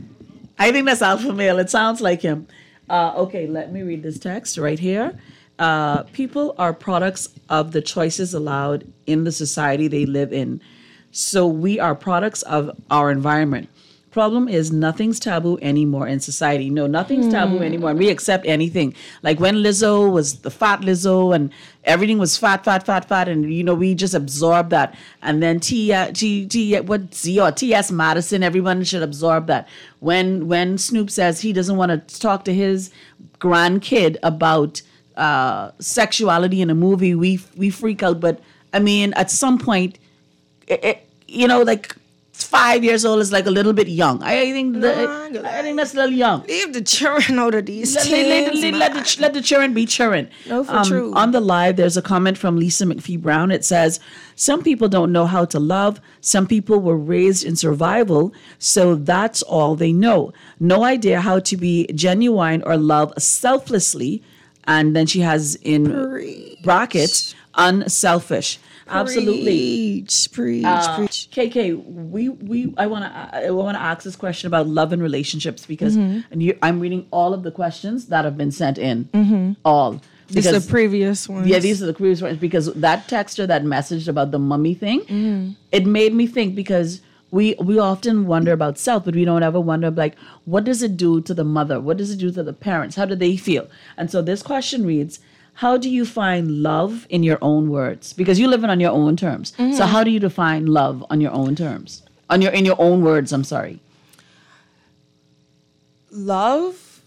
I think that's alpha male. It sounds like him. Uh, okay, let me read this text right here. Uh, people are products of the choices allowed in the society they live in. So we are products of our environment. Problem is, nothing's taboo anymore in society. No, nothing's Hmm. taboo anymore. And we accept anything. Like when Lizzo was the fat Lizzo and everything was fat, fat, fat, fat. And, you know, we just absorb that. And then T, uh, T, T, what, Z or T S Madison, everyone should absorb that. When, when Snoop says he doesn't want to talk to his grandkid about uh, sexuality in a movie, we, we freak out. But, I mean, at some point, it, it, you know, like, five years old is like a little bit young. I think the, No, I think that's a little young. Leave the children out of these Let, let, let, things, let, let the, let the children be children. No, for true. On the live, there's a comment from Lisa McPhee Brown. It says, some people don't know how to love. Some people were raised in survival, so that's all they know. No idea how to be genuine or love selflessly. And then she has in Preach. brackets, unselfish. Absolutely. Preach, preach, Uh, preach. K K, we we I want to I want to ask this question about love and relationships because Mhm. and you, I'm reading all of the questions that have been sent in, mm-hmm. all. These are Because- the previous ones. Yeah, these are the previous ones because that texter that messaged about the mummy thing, Mm. it made me think because we we often wonder about self, but we don't ever wonder like what does it do to the mother? What does it do to the parents? How do they feel? And so this question reads, how do you find love in your own words? Because you live it on your own terms. Mm-hmm. So how do you define love on your own terms? On your in your own words, I'm sorry. Love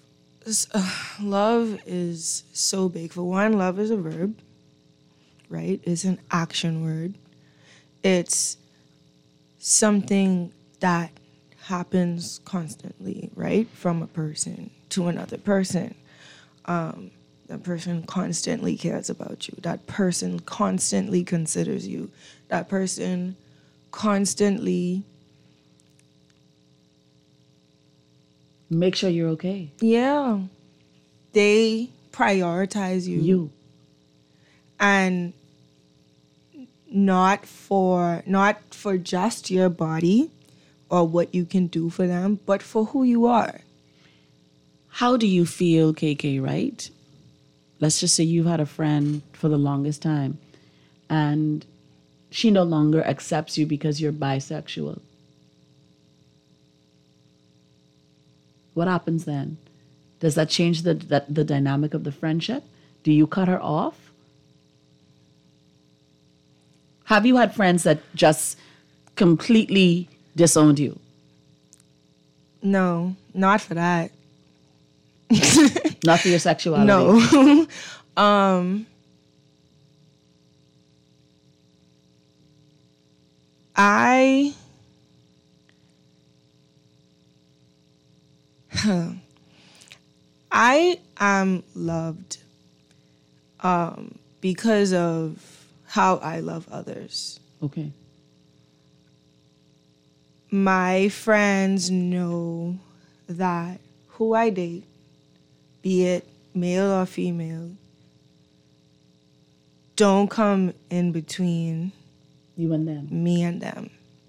uh, love is so big. For one, love is a verb, right? It's an action word. It's something that happens constantly, right? From a person to another person. Um, that person constantly cares about you. That person constantly considers you. That person constantly... Make sure you're okay. Yeah. They prioritize you. You. And not for not for just your body or what you can do for them, but for who you are. How do you feel, K K, right? Let's just say you've had a friend for the longest time and she no longer accepts you because you're bisexual. What happens then? Does that change the, the, the dynamic of the friendship? Do you cut her off? Have you had friends that just completely disowned you? No, not for that. Not for your sexuality? No. um, I... I am loved um, because of how I love others. Okay. My friends know that who I date, be it male or female, don't come in between you and them. Me and them.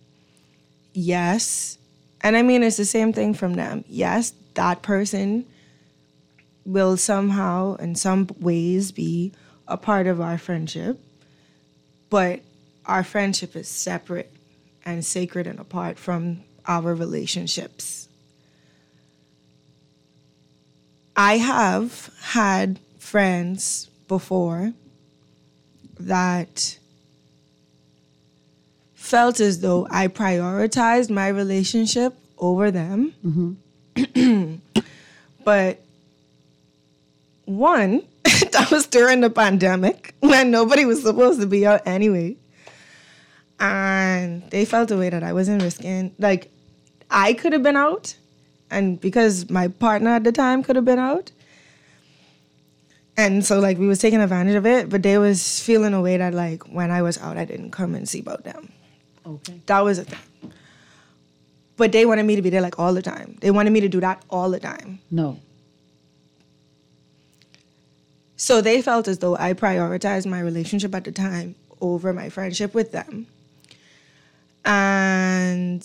Yes. And I mean, it's the same thing from them. Yes, that person will somehow, in some ways, be a part of our friendship, but our friendship is separate and sacred and apart from our relationships. I have had friends before that felt as though I prioritized my relationship over them. Mm-hmm. But one, that was during the pandemic when nobody was supposed to be out anyway. And they felt the way that I wasn't risking. Like, I could have been out, and because my partner at the time could have been out. And so, like, we was taking advantage of it, but they was feeling a way that, like, when I was out, I didn't come and see about them. Okay. That was a thing. But they wanted me to be there, like, all the time. They wanted me to do that all the time. No. So they felt as though I prioritized my relationship at the time over my friendship with them. And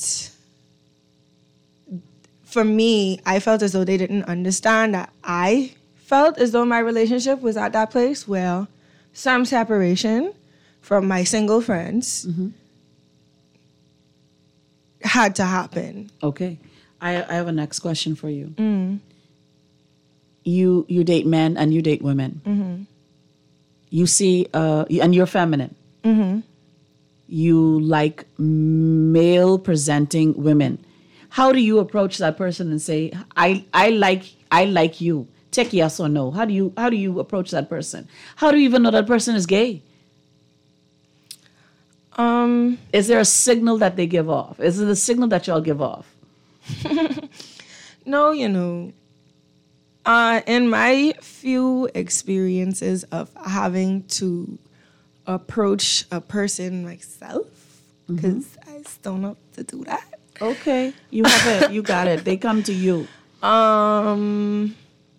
for me, I felt as though they didn't understand that I felt as though my relationship was at that place where some separation from my single friends mm-hmm. had to happen. Okay. I, I have a next question for you. Mm. You you date men and you date women. Mm-hmm. You see, uh, and you're feminine. Mm-hmm. You like male presenting women. How do you approach that person and say, I, I like I like you? Take yes or no. How do you how do you approach that person? How do you even know that person is gay? Um, is there a signal that they give off? Is it a signal that y'all give off? No, you know. Uh, in my few experiences of having to approach a person myself, because mm-hmm. I still know to do that. Okay, you have it. You got it. They come to you. Um.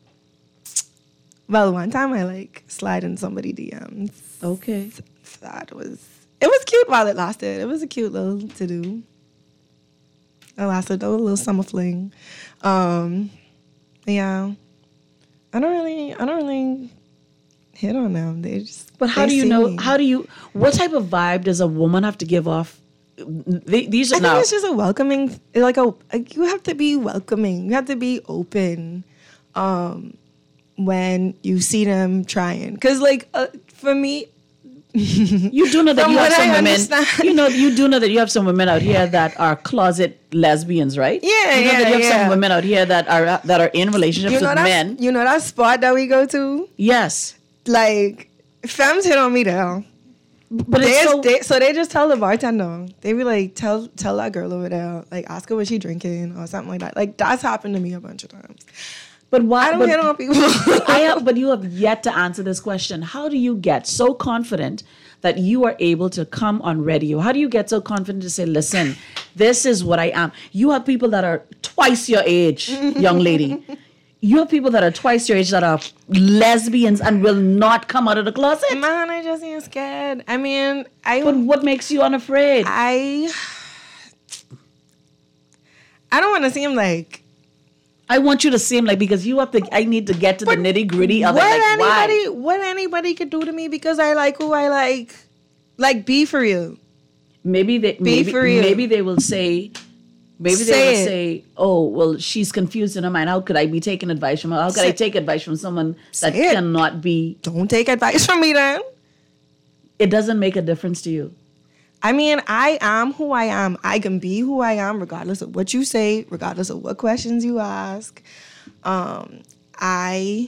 Well, one time I like slide in somebody D Ms. Okay, that was it. Was cute while it lasted. It was a cute little to do. It lasted a little summer fling. Um, yeah. I don't really, I don't really hit on them. They just. But how do you know? Me. How do you? What type of vibe does a woman have to give off? They, these are I now. think it's just a welcoming, like a. Like you have to be welcoming. You have to be open, um, when you see them trying. Because, like, uh, for me, You do know that From you have what some I women. understand. You know, you do know that you have some women out here that are closet lesbians, right? Yeah, you know yeah, that you have yeah. some women out here that are that are in relationships You know with that men. you know that spot that we go to? Yes, Like femmes hit on me there. but They, it's so, they, so they just tell the bartender. They be like, tell tell that girl over there, like ask her what she drinking or something like that. Like that's happened to me a bunch of times. But why? I don't but, hit on people. I have, but you have yet to answer this question. How do you get so confident that you are able to come on radio? How do you get so confident to say, listen, this is what I am? You have people that are twice your age, young lady. You have people that are twice your age that are lesbians and will not come out of the closet. Man, I just ain't scared. I mean, I. But what makes you unafraid? I. I don't want to seem like. I want you to seem like, because you have to, I need to get to the nitty gritty of it. What Like, anybody, why? what anybody could do to me because I like who I like. Like, be for you. Maybe they, Be maybe, for real. maybe they will say, maybe Say they will it. say, oh, well, she's confused in her mind. How could I be taking advice from her? How could I Say- take advice from someone that Say it. cannot be? Don't take advice from me then. It doesn't make a difference to you. I mean, I am who I am. I can be who I am regardless of what you say, regardless of what questions you ask. Um, I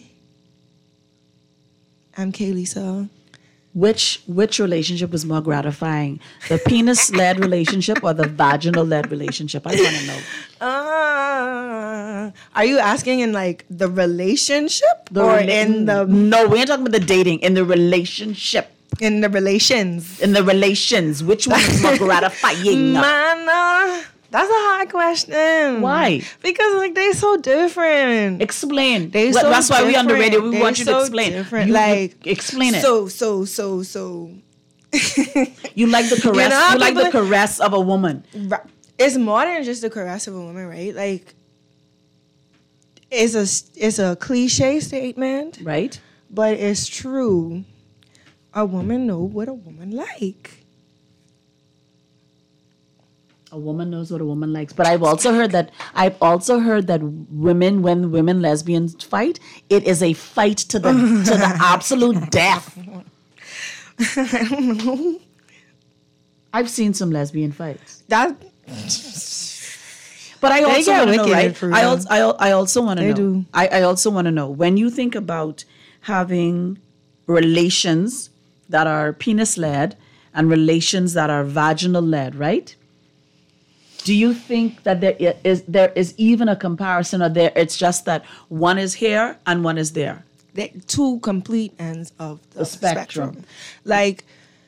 am Kay-Lisa. Which which relationship was more gratifying, the penis-led relationship or the vaginal-led relationship? I want to know. Uh, are you asking in like the relationship The or rela- in the no, we ain't talking about the dating. In the relationship, in the relations? in the relations, which one is more gratifying? Man, uh, that's a hard question. Why? Because like they so different. Explain. They Well, so that's why we on the radio. We different. want They you to so explain. different. You- you like explain it. So so so so. You like the caress. You You, know how like the people- caress of a woman. Right. It's more than just the caress of a woman, right? Like, it's a it's a cliche statement, right? But it's true. A woman know what a woman like. A woman knows what a woman likes. But I've also heard that I've also heard that women, when women lesbians fight, it is a fight to the to the absolute death. I don't know. I've seen some lesbian fights. That. But I They also get want to know, wicked right? for I real. also, I, al- I also want to They know. do. I, I also want to know, when you think about having relations that are penis-led and relations that are vaginal-led, right? Do you think that there i- is there is even a comparison, or there it's just that one is here and one is there? They're two complete ends of the, The spectrum. spectrum. Like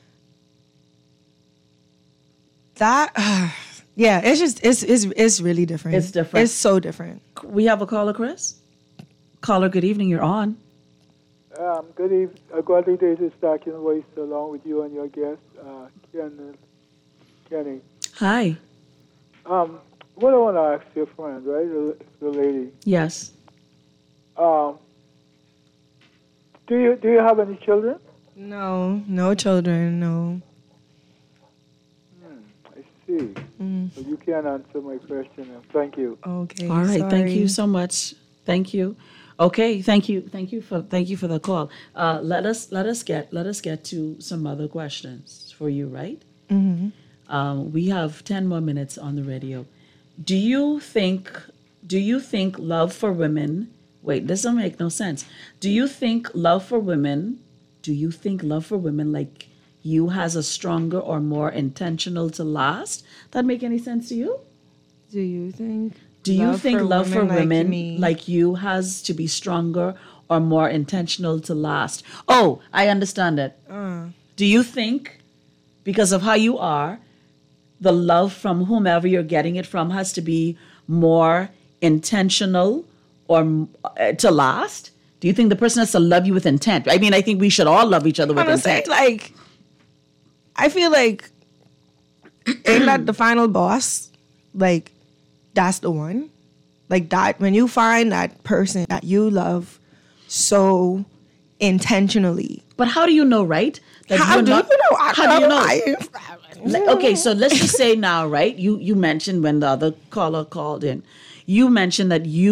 that. Yeah, it's just it's it's it's really different. It's different. It's so different. We have a caller, Chris. Caller, good evening. You're on. Um, good evening. Uh, Godly Days is Stacking Voice along with you and your guest, uh, Ken, Kenny. Hi. Um, what I want to ask your friend, right, the, the lady. Yes. Um, do you do you have any children? No, no children. No. I see. Mm. So you can't answer my question. uh, Thank you. Okay. All right. Thank you sorry. so much. Thank you. Okay. Thank you. Thank you for thank you for the call. Uh, let us let us get let us get to some other questions for you. Right. Mhm. Um, we have ten more minutes on the radio. Do you think? Do you think love for women? Wait, this don't make no sense. Do you think love for women? Do you think love for women like you has a stronger or more intentional to last? That make any sense to you? Do you think? Do you love think for love for women like women me- like you has to be stronger or more intentional to last? Oh, I understand it. Uh. Do you think because of how you are, the love from whomever you're getting it from has to be more intentional or uh, to last? Do you think the person has to love you with intent? I mean, I think we should all love each other with Honestly, intent. like, I feel like ain't that the final boss? Like, that's the one. Like that when you find that person that you love so intentionally. But how do you know, right? That How you're do not- you know? I How do you know? I- Like, okay, so let's just say now, right? You you mentioned when the other caller called in, you mentioned that you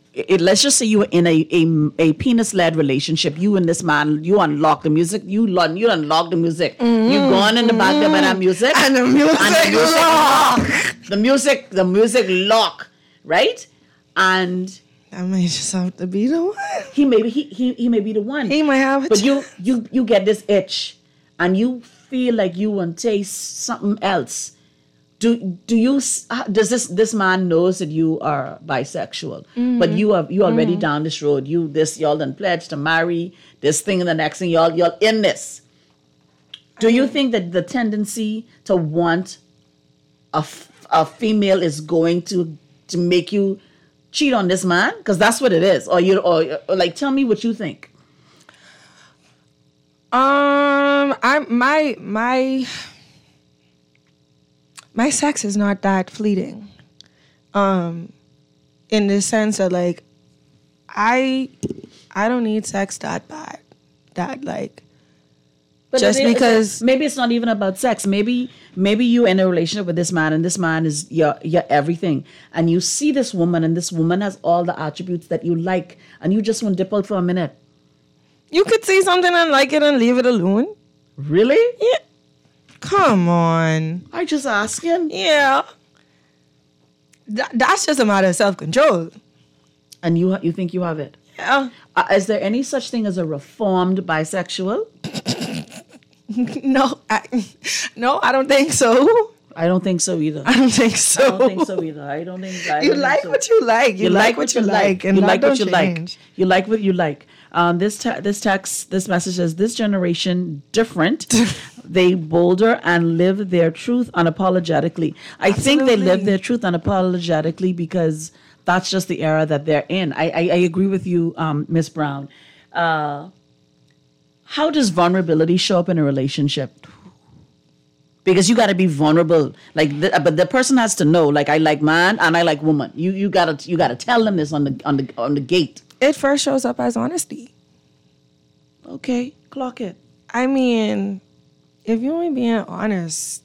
it, let's just say you were in a a, a penis-led relationship. You and this man, you unlock the music. You learn, you unlock the music. Mm-hmm. You gone in the back mm-hmm. of that music, and the music, and the music lock. The music, the music lock, right? And that may just have to be the one. He may be he he, he may be the one. He might have it. But you you you get this itch, and you feel like you want to taste something else. Do do you does this this man knows that you are bisexual, mm-hmm. but you are you already mm-hmm. down this road. You this y'all done pledged to marry this thing and the next thing y'all y'all in this. Do you think that the tendency to want a, a female is going to to make you cheat on this man? Because that's what it is. Or you or, or like tell me what you think. Um, I'm my my. My sex is not that fleeting, um, in the sense that like, I, I don't need sex that bad, that like, but just maybe, because maybe it's not even about sex. Maybe maybe you in a relationship with this man and this man is your your everything, and you see this woman and this woman has all the attributes that you like, and you just want to dip out for a minute. You could see something and like it and leave it alone. Really? Yeah. Come on. I just asking. Yeah. Th- that's just a matter of self-control. And you you think you have it? Yeah. Uh, is there any such thing as a reformed bisexual? no. I, no, I don't think so. I don't think so either. I don't think so. I don't think so either. I don't think. I you don't like think so. what you like. You, you like, like what you like. like. And you like what you change. like. You like what you like. Um, this te- this text, this message says, this generation different. They bolder and live their truth unapologetically. I Absolutely. think they live their truth unapologetically because that's just the era that they're in. I I, I agree with you, um, Miss Brown. Uh, how does vulnerability show up in a relationship? Because you got to be vulnerable, like, the, but the person has to know. Like, I like man and I like woman. You you gotta you gotta tell them this on the on the on the gate. It first shows up as honesty. Okay, clock it. I mean, if you ain't being honest,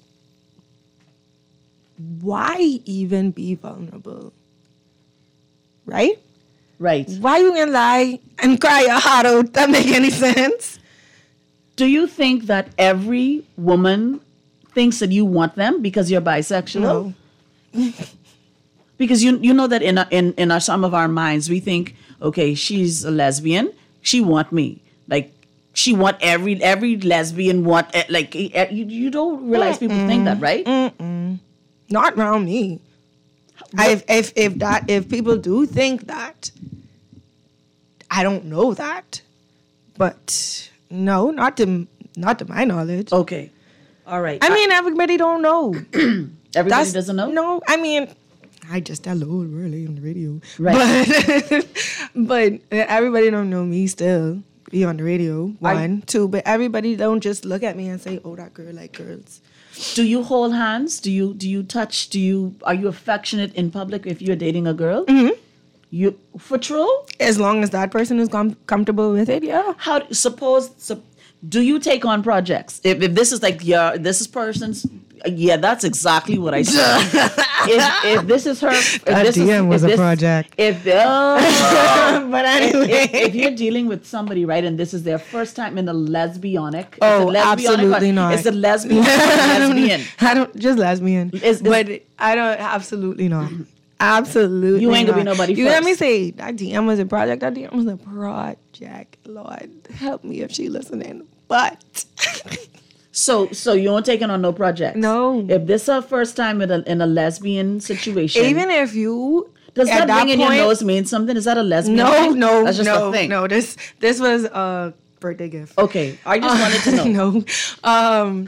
why even be vulnerable? Right? Right. Why you gonna lie and cry your heart out? That make any sense? Do you think that every woman thinks that you want them because you're bisexual? No. Because you you know that in in in our, some of our minds we think, okay, she's a lesbian, she want me. Like she want every every lesbian want like you, you don't realize Mm-mm. people think that, right? Mm-mm. Not around me. I, if if if that if people do think that, I don't know that, but no, not to not to my knowledge. Okay, all right. I, I mean, everybody don't know. Everybody That's, doesn't know. No, I mean, I just tell the whole world on the radio, right? But, but everybody don't know me still. Be on the radio, one, I, two. But everybody don't just look at me and say, "Oh, that girl like girls." Do you hold hands? Do you do you touch? Do you are you affectionate in public if you're dating a girl? Mm-hmm. You for true? As long as that person is com- comfortable with it, yeah. How suppose? So, do you take on projects? If if this is like your this is person's. Yeah, that's exactly what I said. if, if this is her, if that this D M is, was if a this, project. If uh, but anyway, if, if, if you're dealing with somebody, right, and this is their first time in a lesbianic, oh, it's a lesbianic absolutely not. It's a lesbian, lesbian. I don't just lesbian, it's, it's, but I don't absolutely not. Absolutely, you ain't gonna not. be nobody. You first. let me say that D M was a project. That D M was a project. Lord help me if she listening, but. So, so you don't taking on no projects? No. If this is her first time in a in a lesbian situation, even if you does that, that ring point, in your nose mean something? Is that a lesbian? No, thing? no, That's just no, a thing. no. This this was a birthday gift. Okay, I just uh, wanted to know. No, um,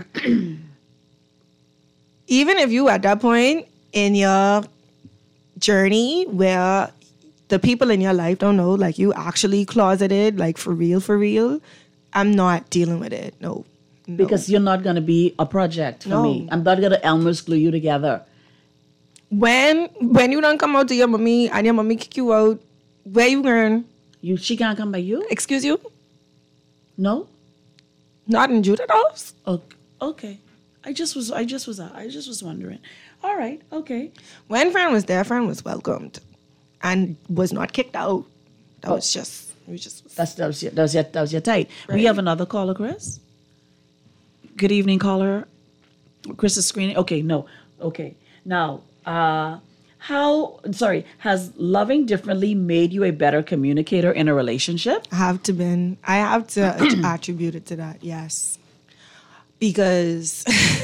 even if you at that point in your journey where the people in your life don't know, like you actually closeted, like for real, for real, I'm not dealing with it. No. No. Because you're not going to be a project for no. me. I'm not going to Elmer's glue you together. When when you don't come out to your mommy and your mommy kick you out, where you going? You, she can't come by you? Excuse you? No? Not in Judith house? Okay. okay. I just was I just was I just was wondering. All right, okay. When friend was there, friend was welcomed. and was not kicked out. That was just, we just. That's that was your, that was your, that was your tight. Right. We have another caller, Chris. Good evening, caller. Chris is screening. Okay, no. Okay. Now, uh, how, sorry, has loving differently made you a better communicator in a relationship? I have to been, I have to attribute it to that, yes. Because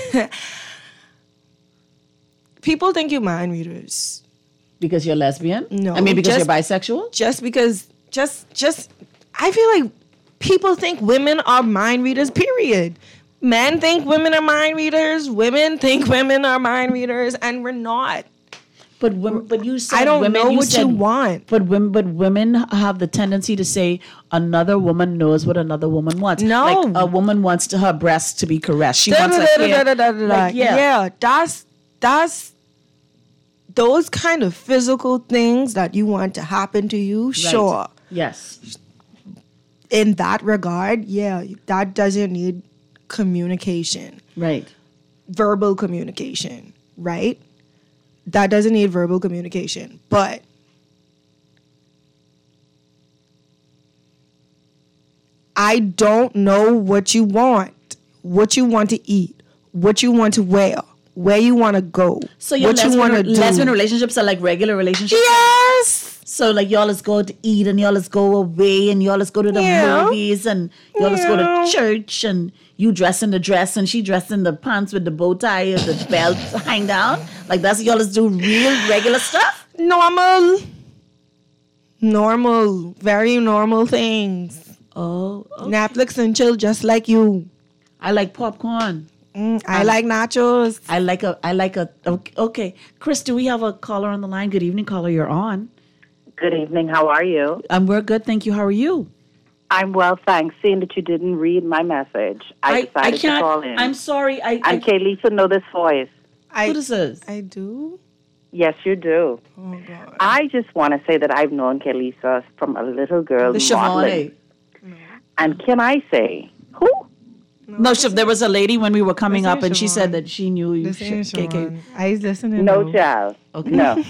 people think you're mind readers. Because you're lesbian? No. I mean, because just, you're bisexual? Just because, just, just, I feel like people think women are mind readers, period. Men think women are mind readers. Women think women are mind readers, and we're not. But women, but you said I don't women, know you what said, you want. But women, but women have the tendency to say another woman knows what another woman wants. No, like a woman wants to, her breasts to be caressed. She wants her hair. Like, yeah. yeah, that's that's those kind of physical things that you want to happen to you. Right. Sure. Yes. In that regard, yeah, that doesn't need communication. Right. Verbal communication. Right. That doesn't need verbal communication. But I don't know what you want, what you want to eat, what you want to wear, where you want to go, so your what lesbian, you want to do. lesbian relationships are like regular relationships? Yes. So like y'all let's go to eat and y'all let's go away and y'all let's go to the Yeah. movies and y'all let's go Yeah. to church and you dress in the dress and she dressed in the pants with the bow tie and the belt hang down. Like that's y'all let's do real regular stuff? Normal. Normal. Very normal things. Oh. Okay. Netflix and chill just like you. I like popcorn. Mm, I Um, like nachos. I like a I like a okay, okay. Chris, do we have a caller on the line? Good evening, caller. You're on. Good evening. How are you? Um, we're good, thank you. How are you? I'm well, thanks. Seeing that you didn't read my message, I, I, decided I can't. to call in. I'm sorry. I, I'm Kaylisa. Know this voice? I, Who this is? I do. Yes, you do. Oh God. I just want to say that I've known Kaylisa from a little girl The modeling. Siobhan. And can I say who? No, Shiv, there was a lady when we were coming This up, ain't and she Siobhan. said that she knew you. This ain't Sh- K K. Siobhan. I listening. No, now. child. Okay. No.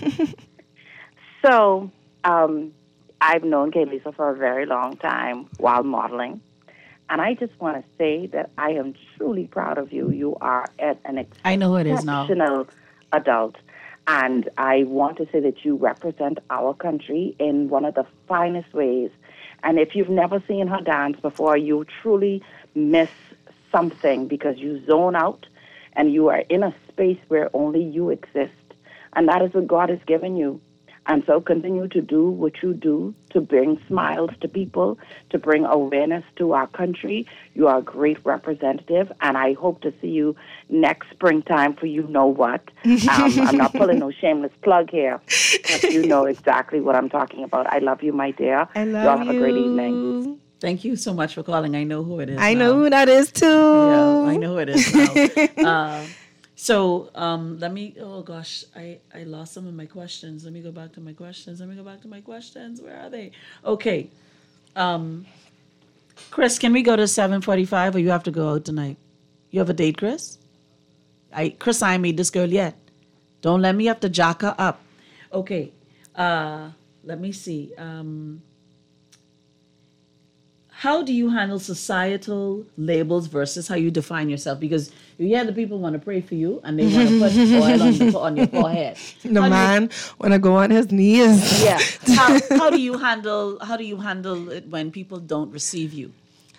So, um, I've known Kaylisa for a very long time while modeling. And I just want to say that I am truly proud of you. You are at an I know who it is now. exceptional adult. And I want to say that you represent our country in one of the finest ways. And if you've never seen her dance before, you truly miss something because you zone out and you are in a space where only you exist. And that is what God has given you. And so continue to do what you do to bring smiles to people, to bring awareness to our country. You are a great representative, and I hope to see you next springtime for you know what. Um, I'm not pulling no shameless plug here, but you know exactly what I'm talking about. I love you, my dear. I love Y'all have you. a great evening. Thank you so much for calling. I know who it is. I now. know who that is too. Yeah, I know who it is now. uh, so um, let me. Oh gosh, I I lost some of my questions. Let me go back to my questions. Let me go back to my questions. Where are they? Okay. Um, Chris, can we go to seven forty-five, or you have to go out tonight? You have a date, Chris? I Chris, I ain't meet this girl yet. Don't let me have to jack her up. Okay. Uh, let me see. Um, how do you handle societal labels versus how you define yourself? Because you hear the people want to pray for you and they want to put oil on, the, on your forehead. The How do you- man want to go on his knees. yeah. How, how do you handle? How do you handle it when people don't receive you?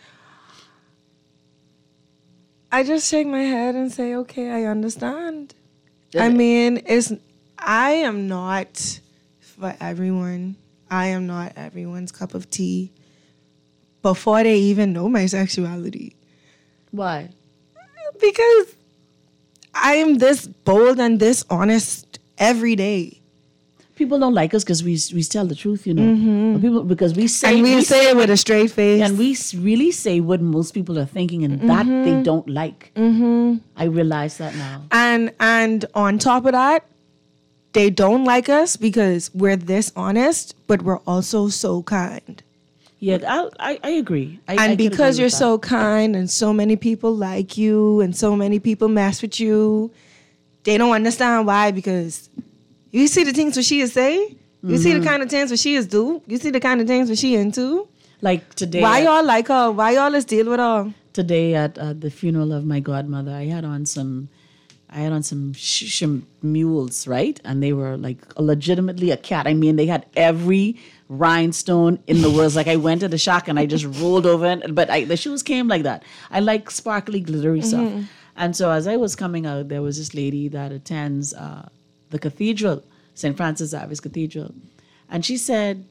I just shake my head and say, okay, I understand. Does I it- mean, it's I am not for everyone. I am not everyone's cup of tea before they even know my sexuality. Why? Because I am this bold and this honest every day. People don't like us because we we tell the truth, you know. Mhm. But people because we say And we say it with a straight face. and we s- really say what most people are thinking, and that they don't like. Mm-hmm. I realize that now. And and on top of that, they don't like us because we're this honest, but we're also so kind. Yeah, I I, I agree. I, and I could agree because with you're that. so kind and so many people like you and so many people mess with you, they don't understand why. Because you see the things what she is saying, You see the kind of things what she is do? You see the kind of things what she into? Like today. Why at, y'all like her? Why y'all let's deal with her? Today at uh, the funeral of my godmother, I had on some, I had on some sh- sh- mules, right? And they were like legitimately a cat. I mean, they had every rhinestone in the world. Like I went to the shack and I just rolled over it. But I, the shoes came like that. I like sparkly, glittery stuff. Mm-hmm. And so as I was coming out, there was this lady that attends uh, the cathedral, Saint Francis Xavier's Cathedral. And she said,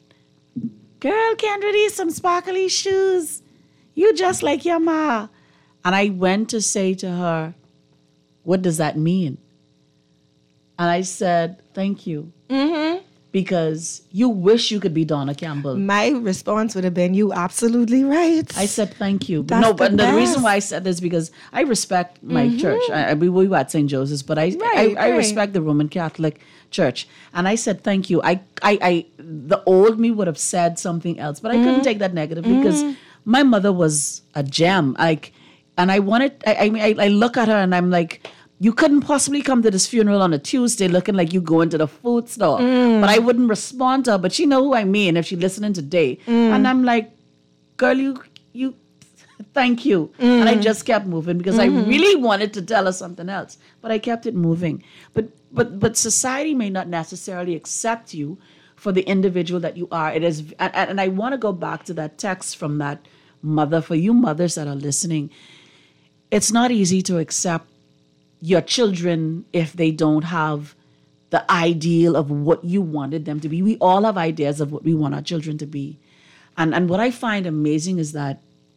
girl, Kendra, these some sparkly shoes. You just like your ma. And I went to say to her, what does that mean? And I said, thank you. Mm-hmm. Because you wish you could be Donna Campbell. My response would have been, you absolutely right. I said, thank you. That's no, but the, the reason why I said this is because I respect my Mhm. church. I, I, we were at Saint Joseph's, but I, Right, I, I right. respect the Roman Catholic Church. And I said, thank you. I, I, I, the old me would have said something else, but I couldn't Mhm. take that negative because Mhm. my mother was a gem. Like, and I wanted, I, I mean, I, I look at her and I'm like, you couldn't possibly come to this funeral on a Tuesday looking like you go into the food store. Mm. But I wouldn't respond to her, but she know who I mean if she listening today. Mm. And I'm like, girl, you, you, thank you. And I Mm. just kept moving because Mhm. I really wanted to tell her something else, but I kept it moving. But, but, but society may not necessarily accept you for the individual that you are. It is, and, and I want to go back to that text from that mother, for you mothers that are listening. It's not easy to accept your children if they don't have the ideal of what you wanted them to be. We all have ideas of what we want our children to be. And and what I find amazing is that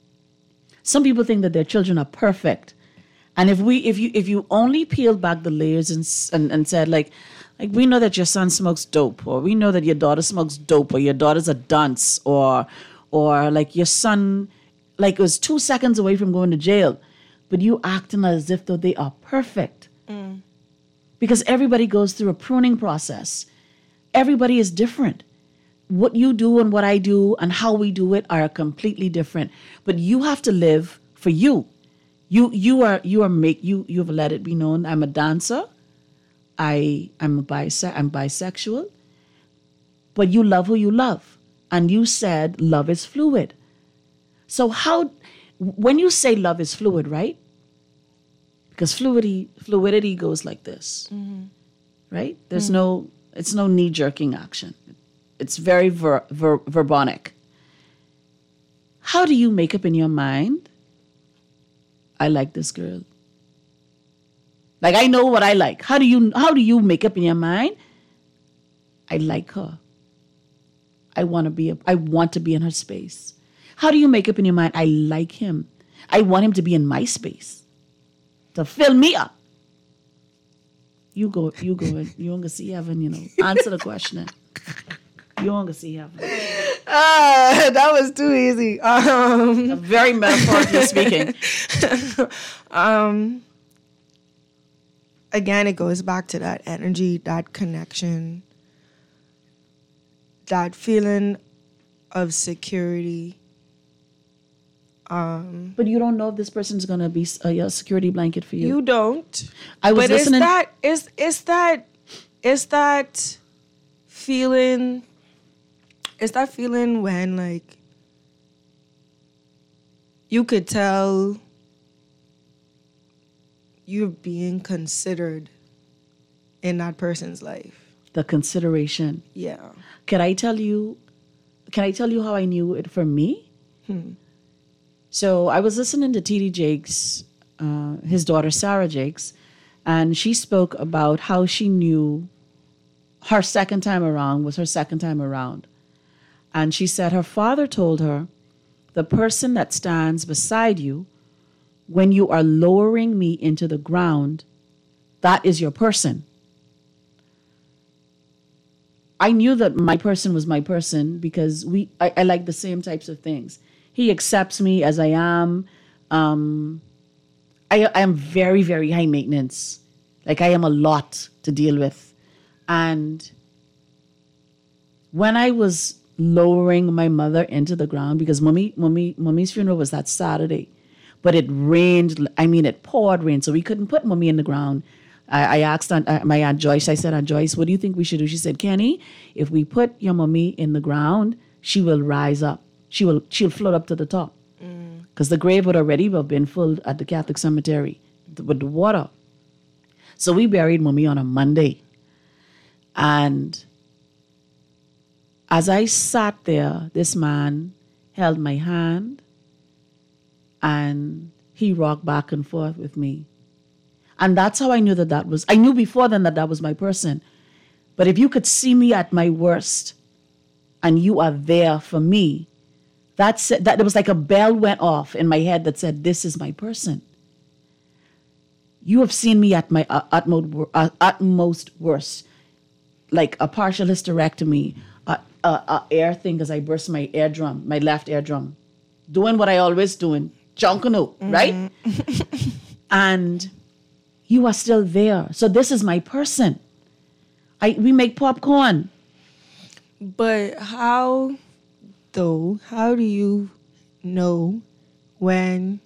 some people think that their children are perfect. And if we if you if you only peeled back the layers and s- and, and said like like we know that your son smokes dope, or we know that your daughter smokes dope, or your daughter's a dunce, or or like your son like was two seconds away from going to jail, but you acting as if though they are perfect. Mm. Because everybody goes through a pruning process. Everybody is different. What you do and what I do and how we do it are completely different. But you have to live for you. You you are you are make you you've let it be known. I'm a dancer. I I'm a bise I'm bisexual. But you love who you love. And you said love is fluid. So how when you say love is fluid, right? Because fluidity fluidity goes like this. Mhm. Right? There's Mm. no, it's no knee-jerking action. It's very ver, ver, verbonic. How do you make up in your mind, I like this girl? Like, I know what I like. How do you, how do you make up in your mind, I like her? I want to be, a, I want to be in her space. How do you make up in your mind, I like him? I want him to be in my space, to fill me up. You go, you go, and you gonna see heaven, you know. Answer the question. You gonna see heaven. Ah, that was too easy. Um, very metaphorically speaking. um, again, it goes back to that energy, that connection, that feeling of security. Um, But you don't know if this person's gonna be a, a security blanket for you. You don't. I was but listening. It's that, it's, it's that, it's that feeling, it's that feeling when like you could tell you're being considered in that person's life. The consideration. Yeah. Can I tell you? Can I tell you how I knew it for me? Hmm. So I was listening to T D Jakes, uh, his daughter Sarah Jakes, and she spoke about how she knew her second time around was her second time around. And she said her father told her, the person that stands beside you when you are lowering me into the ground, that is your person. I knew that my person was my person because we I, I like the same types of things. He accepts me as I am. Um, I, I am very, very high maintenance. Like I am a lot to deal with. And when I was lowering my mother into the ground, because mommy, mommy, mommy's funeral was that Saturday, but it rained. I mean, it poured rain, so we couldn't put mommy in the ground I, I asked aunt, uh, my Aunt Joyce, I said, Aunt Joyce, what do you think we should do? She said, Kenny, if we put your mommy in the ground, she will rise up. She will, she'll float up to the top. Because mm. the grave would already have been filled at the Catholic cemetery with the water. So we buried mommy on a Monday. And as I sat there, this man held my hand and he rocked back and forth with me. And that's how I knew that that was, I knew before then that that was my person. But if you could see me at my worst and you are there for me, that's, that it was like a bell went off in my head that said, this is my person. You have seen me at my uh, utmost, uh, utmost worst, like a partial hysterectomy, a, a, a air thing because I burst my eardrum, my left eardrum, doing what I always doing, chunking out, mm-hmm. right? And you are still there. So this is my person. I we make popcorn. But how, though, how do you know when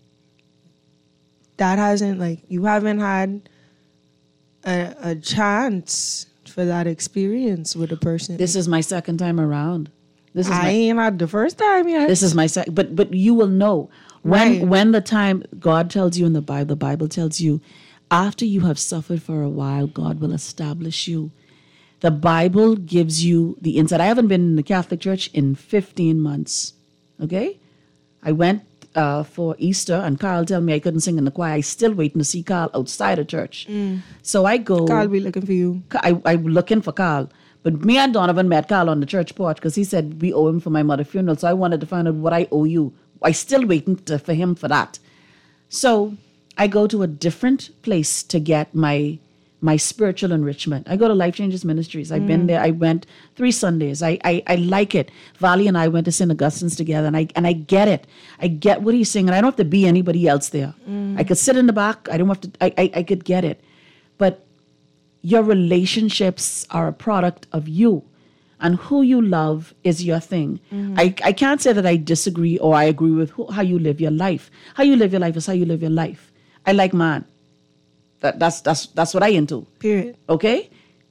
that hasn't, like, you haven't had a, a chance for that experience with a person? This is my second time around. This is I my, ain't had the first time yet. This is my second, but but you will know when right. when the time God tells you in the Bible, the Bible tells you, after you have suffered for a while, God will establish you. The Bible gives you the insight. I haven't been in the Catholic Church in fifteen months. Okay, I went uh, for Easter, and Carl told me I couldn't sing in the choir. I still waiting to see Carl outside of church. Mm. So I go. Carl be looking for you. I I'm looking for Carl. But me and Donovan met Carl on the church porch because he said we owe him for my mother's funeral. So I wanted to find out what I owe you. I still waiting to, for him for that. So I go to a different place to get my my spiritual enrichment. I go to Life Changes Ministries. I've mm. been there. I went three Sundays. I, I I like it. Valley and I went to Saint Augustine's together, and I and I get it. I get what he's saying, and I don't have to be anybody else there. Mm. I could sit in the back. I don't have to. I, I I could get it, but your relationships are a product of you, and who you love is your thing. Mm-hmm. I, I can't say that I disagree or I agree with who, how you live your life. How you live your life is how you live your life. I like man. That, that's that's that's what I into. Period. Okay?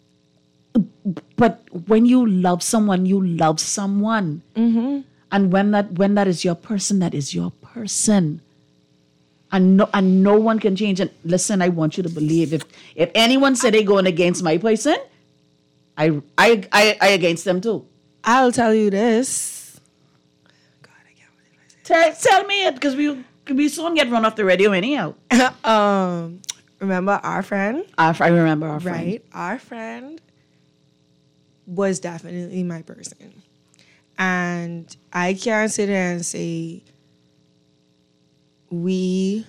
But when you love someone, you love someone. Mm-hmm. And when that when that is your person, that is your person. And no, and no one can change. And listen, I want you to believe if if anyone said they're going against my person, I I I, I against them too. I'll tell you this. God, I can't believe I said tell, tell me it, because we we soon get run off the radio anyhow. um, remember our friend? Our, I remember our friend. Right, our friend was definitely my person, and I can't sit there and say we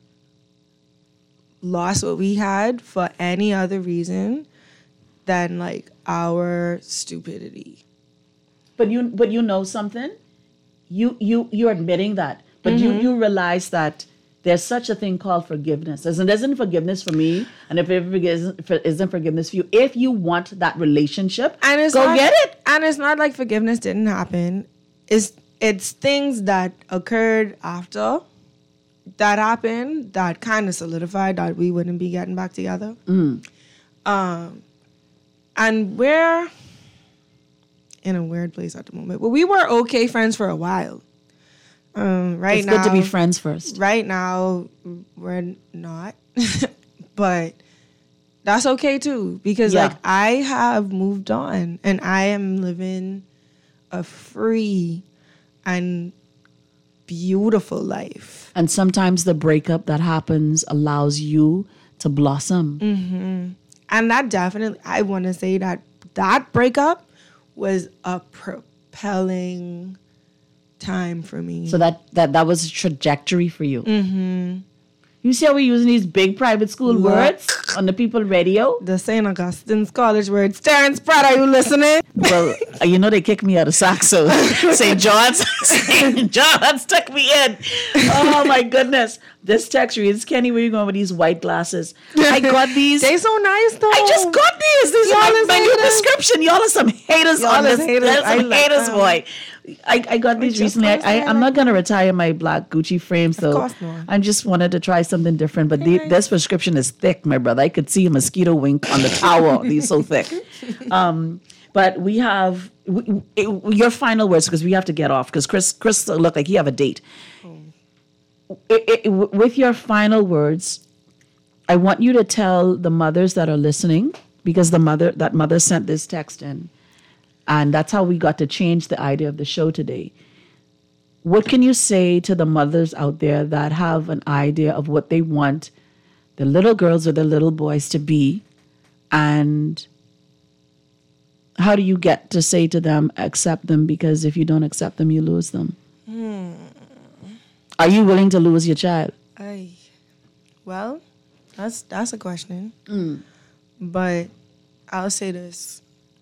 lost what we had for any other reason than like our stupidity. But you but you know something? You you you're admitting that. But mm-hmm. you you realize that there's such a thing called forgiveness. As in, there isn't forgiveness for me, and if it isn't, isn't forgiveness for you, if you want that relationship, and it's go not, get it. And it's not like forgiveness didn't happen. It's it's things that occurred after that happened that kind of solidified that we wouldn't be getting back together. Mm. Um, and we're in a weird place at the moment. But we were okay friends for a while. Um, right it's now, good to be friends first. Right now, we're not. But that's okay too. Because yeah. like I have moved on and I am living a free and beautiful life. And sometimes the breakup that happens allows you to blossom. Mm-hmm. And that definitely, I want to say that that breakup was a propelling time for me. So that that, that was a trajectory for you. Mm-hmm. You see how we're using these big private school what? words on the People Radio? The Saint Augustine's College words. Terrence Pratt, are you listening? Well, You know they kicked me out of Saxo. Saint John's. Saint John's took me in. Oh my goodness. This text reads, Kenny, where you going with these white glasses? I got these. They so nice though. I just got these. These Y'all are my, is my new haters. prescription. Y'all are some haters Y'all on is this. haters. Y'all are I some like haters, them. boy. I, I got these just recently. I, goes I, there, I'm not like- going to retire my black Gucci frames, though. course not. I just wanted to try something different. But the, this prescription is thick, my brother. I could see a mosquito wink on the tower. These so thick. Um, but we have we, it, your final words, because we have to get off, because Chris, Chris looked like he have a date. It, it, with your final words, I want you to tell the mothers that are listening, because the mother that mother sent this text in, and that's how we got to change the idea of the show today. What can you say to the mothers out there that have an idea of what they want the little girls or the little boys to be, and how do you get to say to them, accept them, because if you don't accept them, you lose them? Hmm. Are you willing to lose your child? I, well, that's that's a question. Mm. But I'll say this.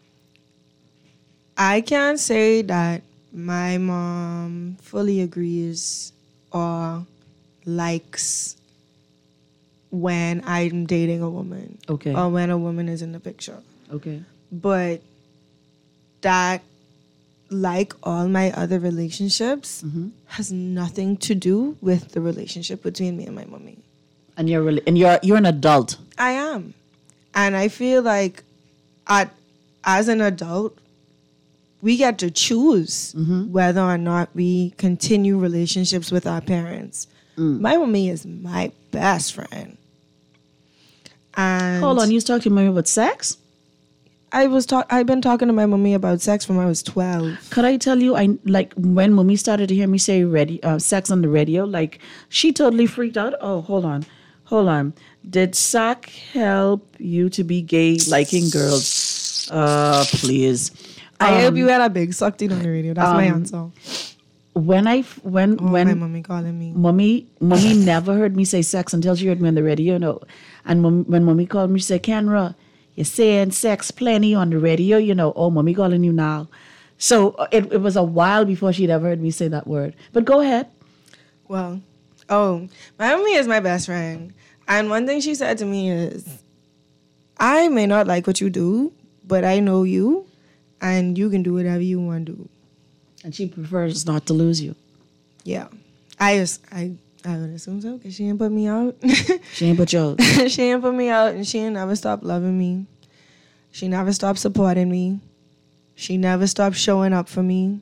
I can't say that my mom fully agrees or likes when I'm dating a woman. Okay. Or when a woman is in the picture. Okay. But that, like all my other relationships, Mm-hmm. has nothing to do with the relationship between me and my mommy. And you're really, and you're you're an adult. I am. And I feel like at, as an adult, we get to choose Mm-hmm. whether or not we continue relationships with our parents. Mm. My mommy is my best friend. And Hold on, you was talking to your mommy about sex? I was talk. I've been talking to my mommy about sex from when I was twelve. Could I tell you, I like when mommy started to hear me say radio, uh, sex on the radio, like she totally freaked out. Oh, hold on, hold on. Did Sac help you to be gay, liking girls? Uh, please. I hope Um, you had a big sucked in on the radio. That's my um, answer. When I f- when Oh, when my mommy calling me. Mommy, mommy never heard me say sex until she heard me on the radio. No, and mom, when mommy called me, she said, "Kenra, you're saying sex plenty on the radio, you know." Oh, mommy calling you now. So uh, it, it was a while before she'd ever heard me say that word. But go ahead. Well, oh, my mommy is my best friend. And one thing she said to me is, I may not like what you do, but I know you, and you can do whatever you want to do. And she prefers not to lose you. Yeah. I just, I, I would assume so, because she didn't put me out. She ain't put you out. She didn't put me out, and she didn't never stop loving me. She never stopped supporting me. She never stopped showing up for me.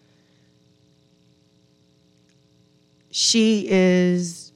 She is,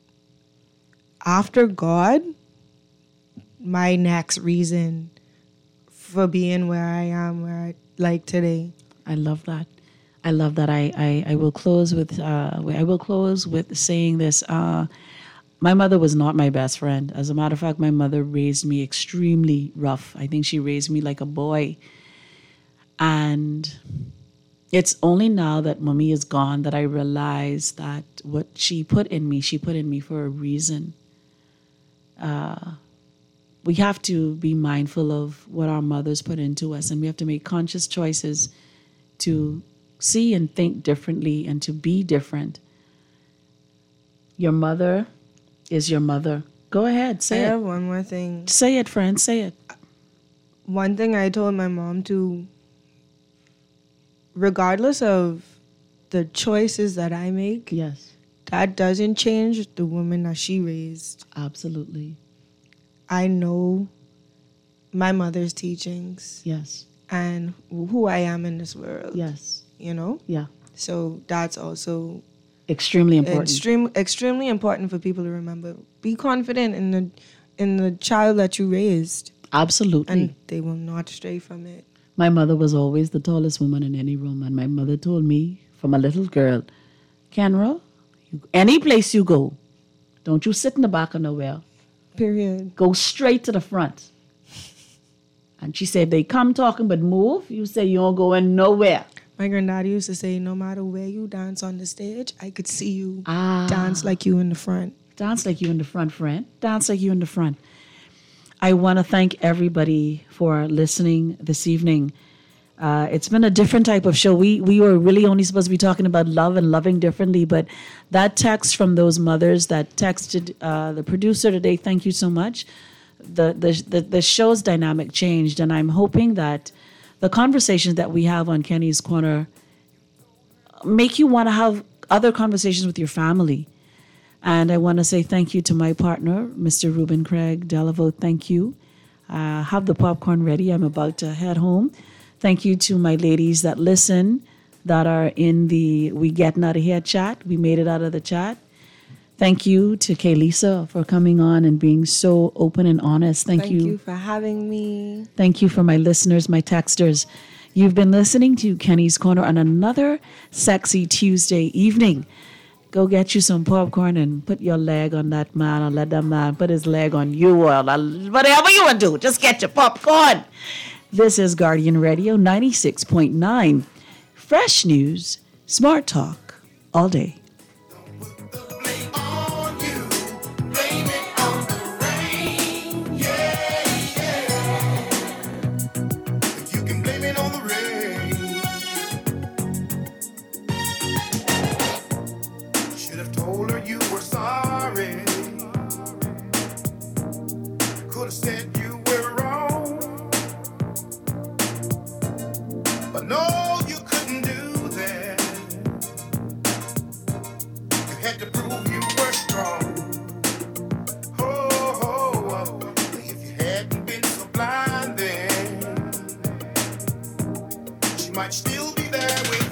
after God, my next reason for being where I am, where I like today. I love that. I love that. I, I, I will close with uh, I will close with saying this. Uh, my mother was not my best friend. As a matter of fact, my mother raised me extremely rough. I think she raised me like a boy. And it's only now that mommy is gone that I realize that what she put in me, she put in me for a reason. Uh, we have to be mindful of what our mothers put into us, and we have to make conscious choices to see and think differently and to be different. Your mother is your mother. Go ahead, say I it. have one more thing. Say it, friend, say it. One thing I told my mom to, regardless of the choices that I make, yes, that doesn't change the woman that she raised. Absolutely. I know my mother's teachings. Yes. And who I am in this world. Yes. You know? Yeah. So that's also extremely important. Extreme, extremely important for people to remember. Be confident in the in the child that you raised. Absolutely. And they will not stray from it. My mother was always the tallest woman in any room, and my mother told me from a little girl, Kenra, you, any place you go, don't you sit in the back or nowhere. Period. Go straight to the front. And she said, if they come talking but move, you say you don't go in nowhere. My granddaddy used to say, no matter where you dance on the stage, I could see you ah. dance like you in the front. Dance like you in the front, friend. Dance like you in the front. I want to thank everybody for listening this evening. Uh, it's been a different type of show. We we were really only supposed to be talking about love and loving differently, but that text from those mothers that texted uh, the producer today, thank you so much. The, the the the show's dynamic changed, and I'm hoping that the conversations that we have on Kenny's Corner make you want to have other conversations with your family. And I want to say thank you to my partner, Mister Ruben Craig Delaveau. Thank you. Uh, have the popcorn ready. I'm about to head home. Thank you to my ladies that listen, that are in the We Getting Out of Here chat. We made it out of the chat. Thank you to Kaylisa for coming on and being so open and honest. Thank, Thank you. you for having me. Thank you for my listeners, my texters. You've been listening to Kenny's Corner on another sexy Tuesday evening. Go get you some popcorn and put your leg on that man, or let that man put his leg on you, or whatever you want to do. Just get your popcorn. This is Guardian Radio ninety-six point nine. Fresh news, smart talk, all day. Might still be there with